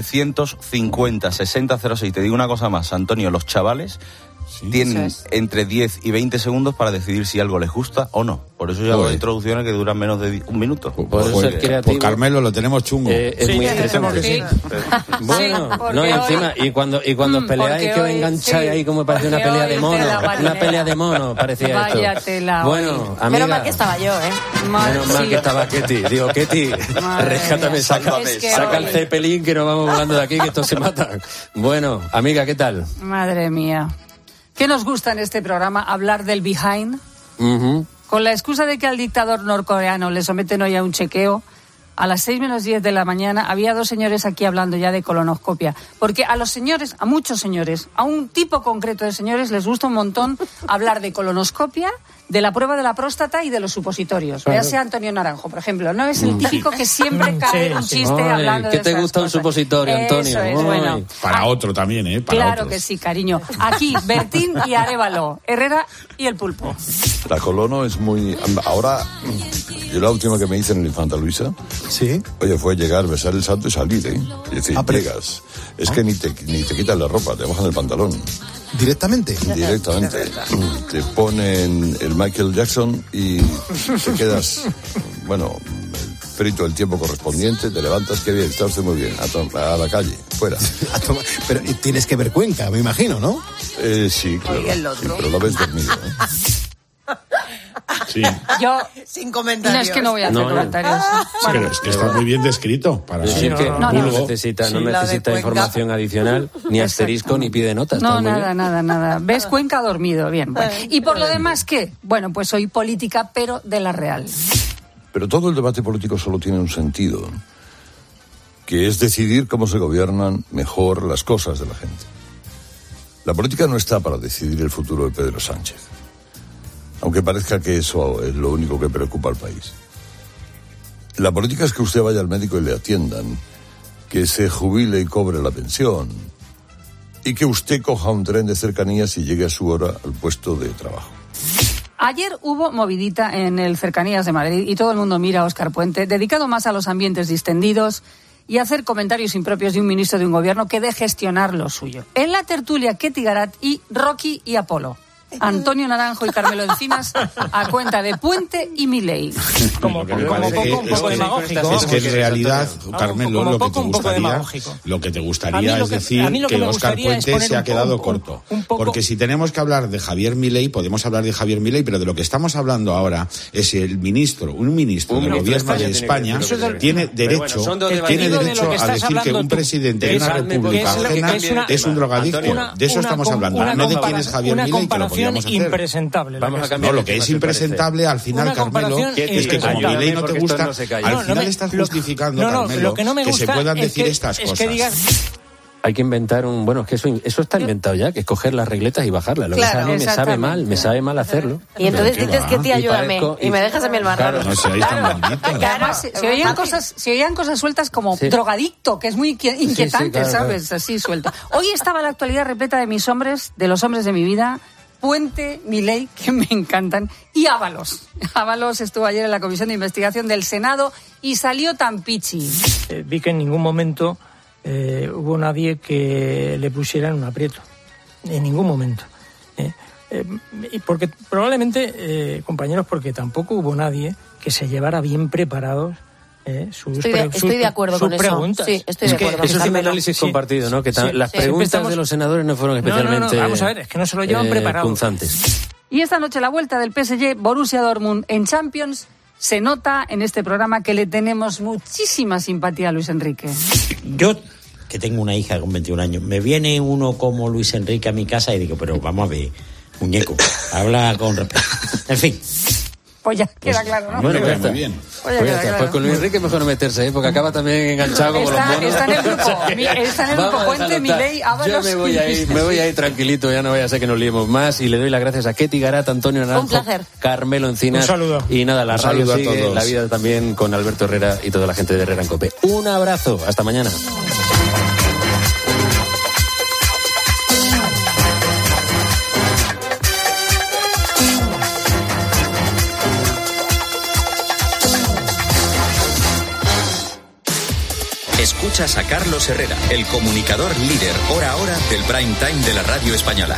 950 60 06. Te digo una cosa más, Antonio, los chavales tienen entre 10 y 20 segundos para decidir si algo les gusta o no. Por eso yo hago introducciones que duran menos de un minuto. Por eso el creativo... Pues Carmelo, lo tenemos chungo. Es muy interesante. Sí. Bueno, no, y encima, y cuando os peleáis, que os engancháis ahí como parecía una pelea de mono. Una pelea de mono, parecía esto. Vaya tela. Bueno, amiga... Menos mal que estaba yo, Menos mal que estaba Ketty. Digo, Ketty, rescátame, saca el Zeppelin, que nos vamos volando de aquí, que estos se matan. Bueno, amiga, ¿qué tal? Madre mía. ¿Qué nos gusta en este programa? Hablar del behind. Con la excusa de que al dictador norcoreano le someten hoy a un chequeo, a las 6 menos 10 de la mañana había 2 señores aquí hablando ya de colonoscopia. Porque a los señores, a muchos señores, a un tipo concreto de señores les gusta un montón hablar de colonoscopia, de la prueba de la próstata y de los supositorios. Claro. Véase Antonio Naranjo, por ejemplo. No es el típico que siempre cae un chiste hablando de ¿qué te gusta cosas? un supositorio, Antonio? Eso es, bueno. Para otro también, ¿eh? Para claro otros. que sí, cariño. Aquí, Bertín y Arévalo, Herrera y el Pulpo. La colono es muy... Ahora, yo la última que me hice en el Infanta Luisa, oye, fue llegar, besar el santo y salir, ¿eh? Es decir, plegas. Es que ni te quitan la ropa, te bajan el pantalón. ¿Directamente? Directamente. Te ponen el Michael Jackson y te quedas, bueno, frito el tiempo correspondiente, te levantas, qué bien, está usted muy bien, a la calle, fuera. Pero tienes que ver Cuenca, me imagino, ¿no? Sí, claro. Sí, pero lo ves dormido, ¿eh? Sí. Yo, sin comentarios. No, es que no voy a hacer comentarios. Pero es que está muy bien descrito. Para no necesita información adicional, ni asterisco, ni pide notas. No, nada. ¿Ves Cuenca dormido? Bien. Bueno. ¿Y por lo demás qué? Bueno, pues soy política, pero de la real. Pero todo el debate político solo tiene un sentido, que es decidir cómo se gobiernan mejor las cosas de la gente. La política no está para decidir el futuro de Pedro Sánchez, aunque parezca que eso es lo único que preocupa al país. La política es que usted vaya al médico y le atiendan, que se jubile y cobre la pensión, y que usted coja un tren de cercanías y llegue a su hora al puesto de trabajo. Ayer hubo movidita en el Cercanías de Madrid y todo el mundo mira a Óscar Puente, dedicado más a los ambientes distendidos y a hacer comentarios impropios de un ministro de un gobierno que de gestionar lo suyo. En la tertulia, Ketty Garat y Rocky y Apolo. Antonio Naranjo y Carmelo Encinas a cuenta de Puente y Milei. Como poco demagógico. Es que en realidad, Carmelo, lo que te gustaría es decir que Óscar Puente se ha quedado corto. Porque si tenemos que hablar de Javier Milei, podemos hablar de Javier Milei, pero de lo que estamos hablando ahora es un ministro del gobierno de España tiene derecho a decir que un presidente de una república ajena es un drogadicto. De eso estamos hablando, no de quién es Javier Milei, que lo impresentable. Lo que es impresentable al final, Carmelo, es que como Milei no te gusta, al final estás justificando, Carmelo, que se puedan decir estas cosas. Hay que inventar es que eso está inventado ya, que es coger las regletas y bajarlas. Lo que a mí me sabe mal hacerlo. Y entonces dices que tía, ayúdame, y me dejas a mí el marrano. Se oían cosas sueltas como drogadicto, que es muy inquietante, ¿sabes? Así suelto. Hoy estaba la actualidad repleta de mis hombres, de los hombres de mi vida, Puente, Milei, que me encantan, y Ábalos. Ábalos estuvo ayer en la Comisión de Investigación del Senado y salió tan pichi. Vi que en ningún momento hubo nadie que le pusiera en un aprieto. En ningún momento. Y porque probablemente, compañeros, porque tampoco hubo nadie que se llevara bien preparados estoy de acuerdo con preguntas. Eso. Sí, estoy de acuerdo. Eso es un análisis compartido, ¿no? Que las preguntas de los senadores no fueron especialmente vamos a ver, es que no se lo llevan preparado. Punzantes. Y esta noche la vuelta del PSG Borussia Dortmund en Champions. Se nota en este programa que le tenemos muchísima simpatía a Luis Enrique. Yo, que tengo una hija con 21 años, me viene uno como Luis Enrique a mi casa y digo, pero vamos a ver, Muñeco. Habla con... En fin. Pues ya queda claro, ¿no? Bueno, pues muy bien. Pues con Luis Enrique mejor no meterse, porque acaba también enganchado con los monos. Está en el grupo Puente, Milei, Ábalos. Yo me voy a ir tranquilito, ya no vaya a ser que nos liemos más. Y le doy las gracias a Ketty Garat, Antonio Naranjo, un placer. Carmelo Encinas. Un saludo. Y nada, la radio sigue, todos. la vida también con Alberto Herrera y toda la gente de Herrera en COPE. Un abrazo, hasta mañana. Escuchas a Carlos Herrera, el comunicador líder, hora a hora del prime time de la radio española.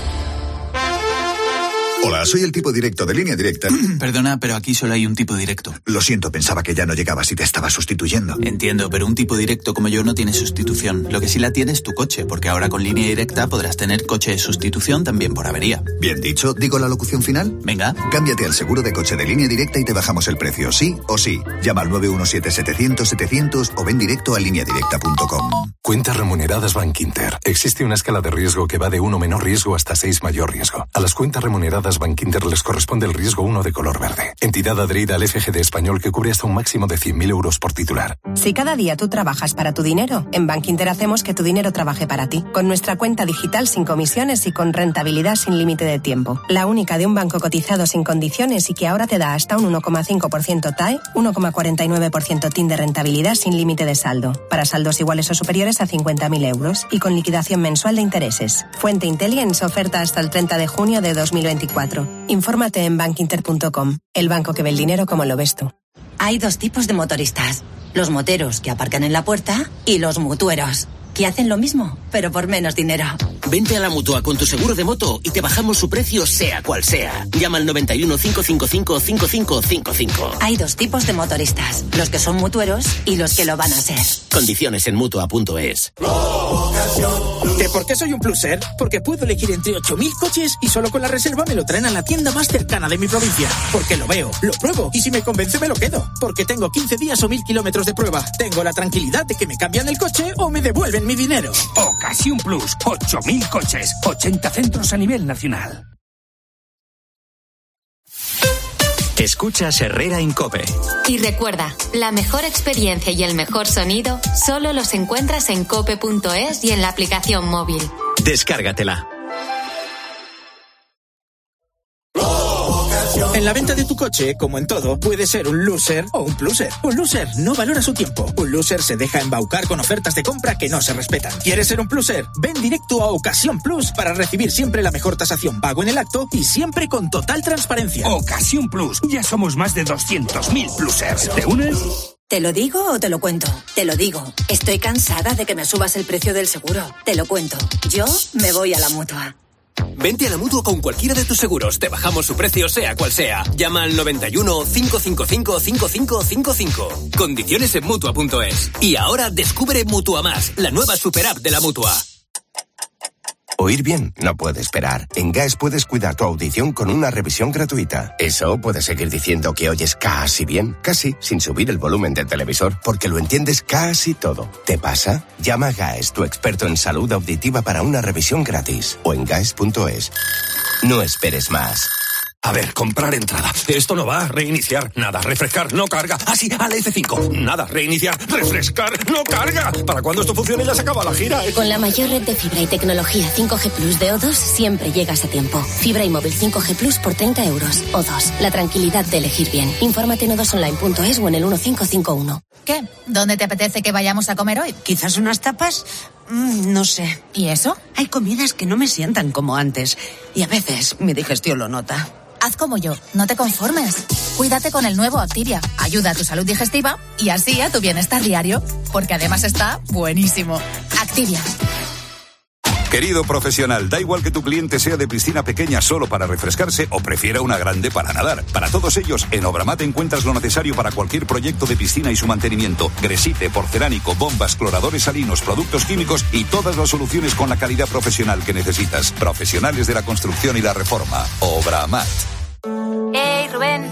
Hola, soy el tipo directo de Línea Directa. Perdona, pero aquí solo hay un tipo directo. Lo siento, pensaba que ya no llegabas y te estaba sustituyendo. Entiendo, pero un tipo directo como yo no tiene sustitución. Lo que sí la tiene es tu coche, porque ahora con Línea Directa podrás tener coche de sustitución también por avería. Bien dicho, ¿digo la locución final? Venga. Cámbiate al seguro de coche de Línea Directa y te bajamos el precio, sí o sí. Llama al 917-700-700 o ven directo a lineadirecta.com. Cuentas remuneradas Bankinter. Existe una escala de riesgo que va de 1 menor riesgo hasta 6 mayor riesgo. A las cuentas remuneradas Bankinter les corresponde el riesgo 1 de color verde. Entidad adherida al FGD español que cubre hasta un máximo de 100.000 euros por titular. Si cada día tú trabajas para tu dinero, en Bankinter hacemos que tu dinero trabaje para ti. Con nuestra cuenta digital sin comisiones y con rentabilidad sin límite de tiempo. La única de un banco cotizado sin condiciones y que ahora te da hasta un 1,5% TAE, 1,49% TIN de rentabilidad sin límite de saldo. Para saldos iguales o superiores a 50.000 euros y con liquidación mensual de intereses. Fuente Intelligence, oferta hasta el 30 de junio de 2024. Infórmate en bankinter.com, el banco que ve el dinero como lo ves tú. Hay dos tipos de motoristas. Los moteros que aparcan en la puerta y los mutueros, que hacen lo mismo, pero por menos dinero. Vente a la Mutua con tu seguro de moto y te bajamos su precio sea cual sea. Llama al 91 555 5555. Hay dos tipos de motoristas, los que son mutueros y los que lo van a ser. Condiciones en Mutua.es. ¿Que por qué soy un pluser? Porque puedo elegir entre 8.000 coches y solo con la reserva me lo traen a la tienda más cercana de mi provincia. Porque lo veo, lo pruebo y si me convence me lo quedo. Porque tengo 15 días o 1.000 kilómetros de prueba. Tengo la tranquilidad de que me cambian el coche o me devuelven mi dinero. Ocasión Plus, 8.000 coches, 80 centros a nivel nacional. Escuchas Herrera en COPE. Y recuerda, la mejor experiencia y el mejor sonido solo los encuentras en cope.es y en la aplicación móvil. Descárgatela. En la venta de tu coche, como en todo, puede ser un loser o un pluser. Un loser no valora su tiempo. Un loser se deja embaucar con ofertas de compra que no se respetan. ¿Quieres ser un pluser? Ven directo a Ocasión Plus para recibir siempre la mejor tasación pago en el acto y siempre con total transparencia. Ocasión Plus. Ya somos más de 200.000 plusers. ¿Te unes? ¿Te lo digo o te lo cuento? Te lo digo. Estoy cansada de que me subas el precio del seguro. Te lo cuento. Yo me voy a la Mutua. Vente a la Mutua con cualquiera de tus seguros. Te bajamos su precio sea cual sea. Llama al 91 555 5555. Condiciones en Mutua.es. Y ahora descubre Mutua Más, la nueva super app de la Mutua. Oír bien no puede esperar. En GAES puedes cuidar tu audición con una revisión gratuita. Eso puedes seguir diciendo que oyes casi bien, casi sin subir el volumen del televisor, porque lo entiendes casi todo. ¿Te pasa? Llama a GAES, tu experto en salud auditiva, para una revisión gratis. O en GAES.es. No esperes más. A ver, comprar entrada. Esto no va. Reiniciar. Nada. Refrescar. No carga. Así, al F5. Nada. Reiniciar. Refrescar. No carga. Para cuando esto funcione ya se acaba la gira. Con la mayor red de fibra y tecnología 5G Plus de O2 siempre llegas a tiempo. Fibra y móvil 5G Plus por 30 euros. O2. La tranquilidad de elegir bien. Infórmate en o2online.es o en el 1551. ¿Qué? ¿Dónde te apetece que vayamos a comer hoy? ¿Quizás unas tapas? No sé. ¿Y eso? Hay comidas que no me sientan como antes. Y a veces mi digestión lo nota. Haz como yo, no te conformes. Cuídate con el nuevo Activia. Ayuda a tu salud digestiva y así a tu bienestar diario. Porque además está buenísimo. Activia. Querido profesional, da igual que tu cliente sea de piscina pequeña solo para refrescarse o prefiera una grande para nadar. Para todos ellos, en Obramat encuentras lo necesario para cualquier proyecto de piscina y su mantenimiento. Gresite, porcelánico, bombas, cloradores salinos, productos químicos y todas las soluciones con la calidad profesional que necesitas. Profesionales de la construcción y la reforma. Obramat. Rubén, me voy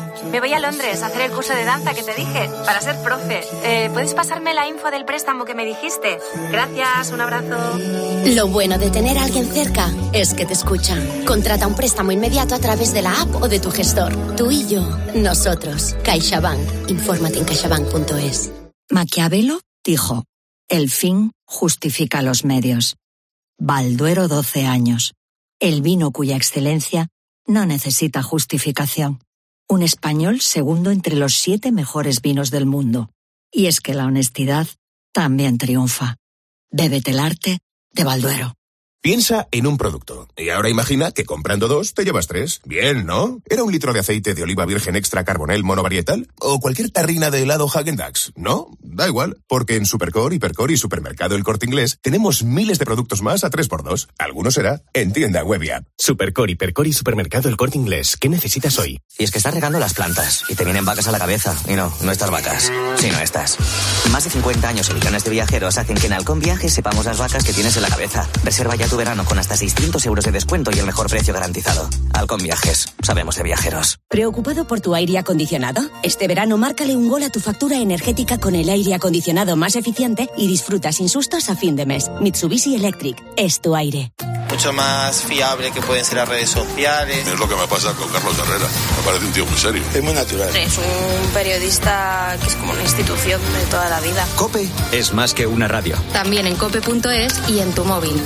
voy a Londres a hacer el curso de danza que te dije, para ser profe. ¿Puedes pasarme la info del préstamo que me dijiste? Gracias, un abrazo. Lo bueno de tener a alguien cerca es que te escucha. Contrata un préstamo inmediato a través de la app o de tu gestor. Tú y yo, nosotros. CaixaBank. Infórmate en caixabank.es. Maquiavelo dijo: el fin justifica los medios. Balduero 12 años. El vino cuya excelencia no necesita justificación. Un español segundo entre los 7 mejores vinos del mundo. Y es que la honestidad también triunfa. Bébete el arte de Balduero. Piensa en un producto. Y ahora imagina que comprando 2 te llevas 3. Bien, ¿no? ¿Era un litro de aceite de oliva virgen extra carbonel monovarietal? ¿O cualquier tarrina de helado Häagen-Dazs? ¿No? Da igual, porque en Supercore, Hipercore y Supermercado El Corte Inglés tenemos miles de productos más a 3x2. Alguno será en tienda web y app. Supercore, Hipercore y Supermercado El Corte Inglés. ¿Qué necesitas hoy? Y es que estás regando las plantas y te vienen vacas a la cabeza. Y no estas vacas, sino estas. Más de 50 años y millones de viajeros hacen que en Halcón Viajes sepamos las vacas que tienes en la cabeza. Reserva ya tu verano con hasta 600 euros de descuento y el mejor precio garantizado. Halcón Viajes. Sabemos de viajeros. ¿Preocupado por tu aire acondicionado? Este verano márcale un gol a tu factura energética con el aire acondicionado más eficiente y disfruta sin sustos a fin de mes. Mitsubishi Electric. Es tu aire. Mucho más fiable que pueden ser las redes sociales. Es lo que me pasa con Carlos Herrera. Me parece un tío muy serio. Es muy natural. Es un periodista que es como una institución de toda la vida. COPE es más que una radio. También en cope.es y en tu móvil.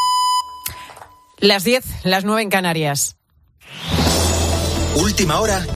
Las 10, las 9 en Canarias. Última hora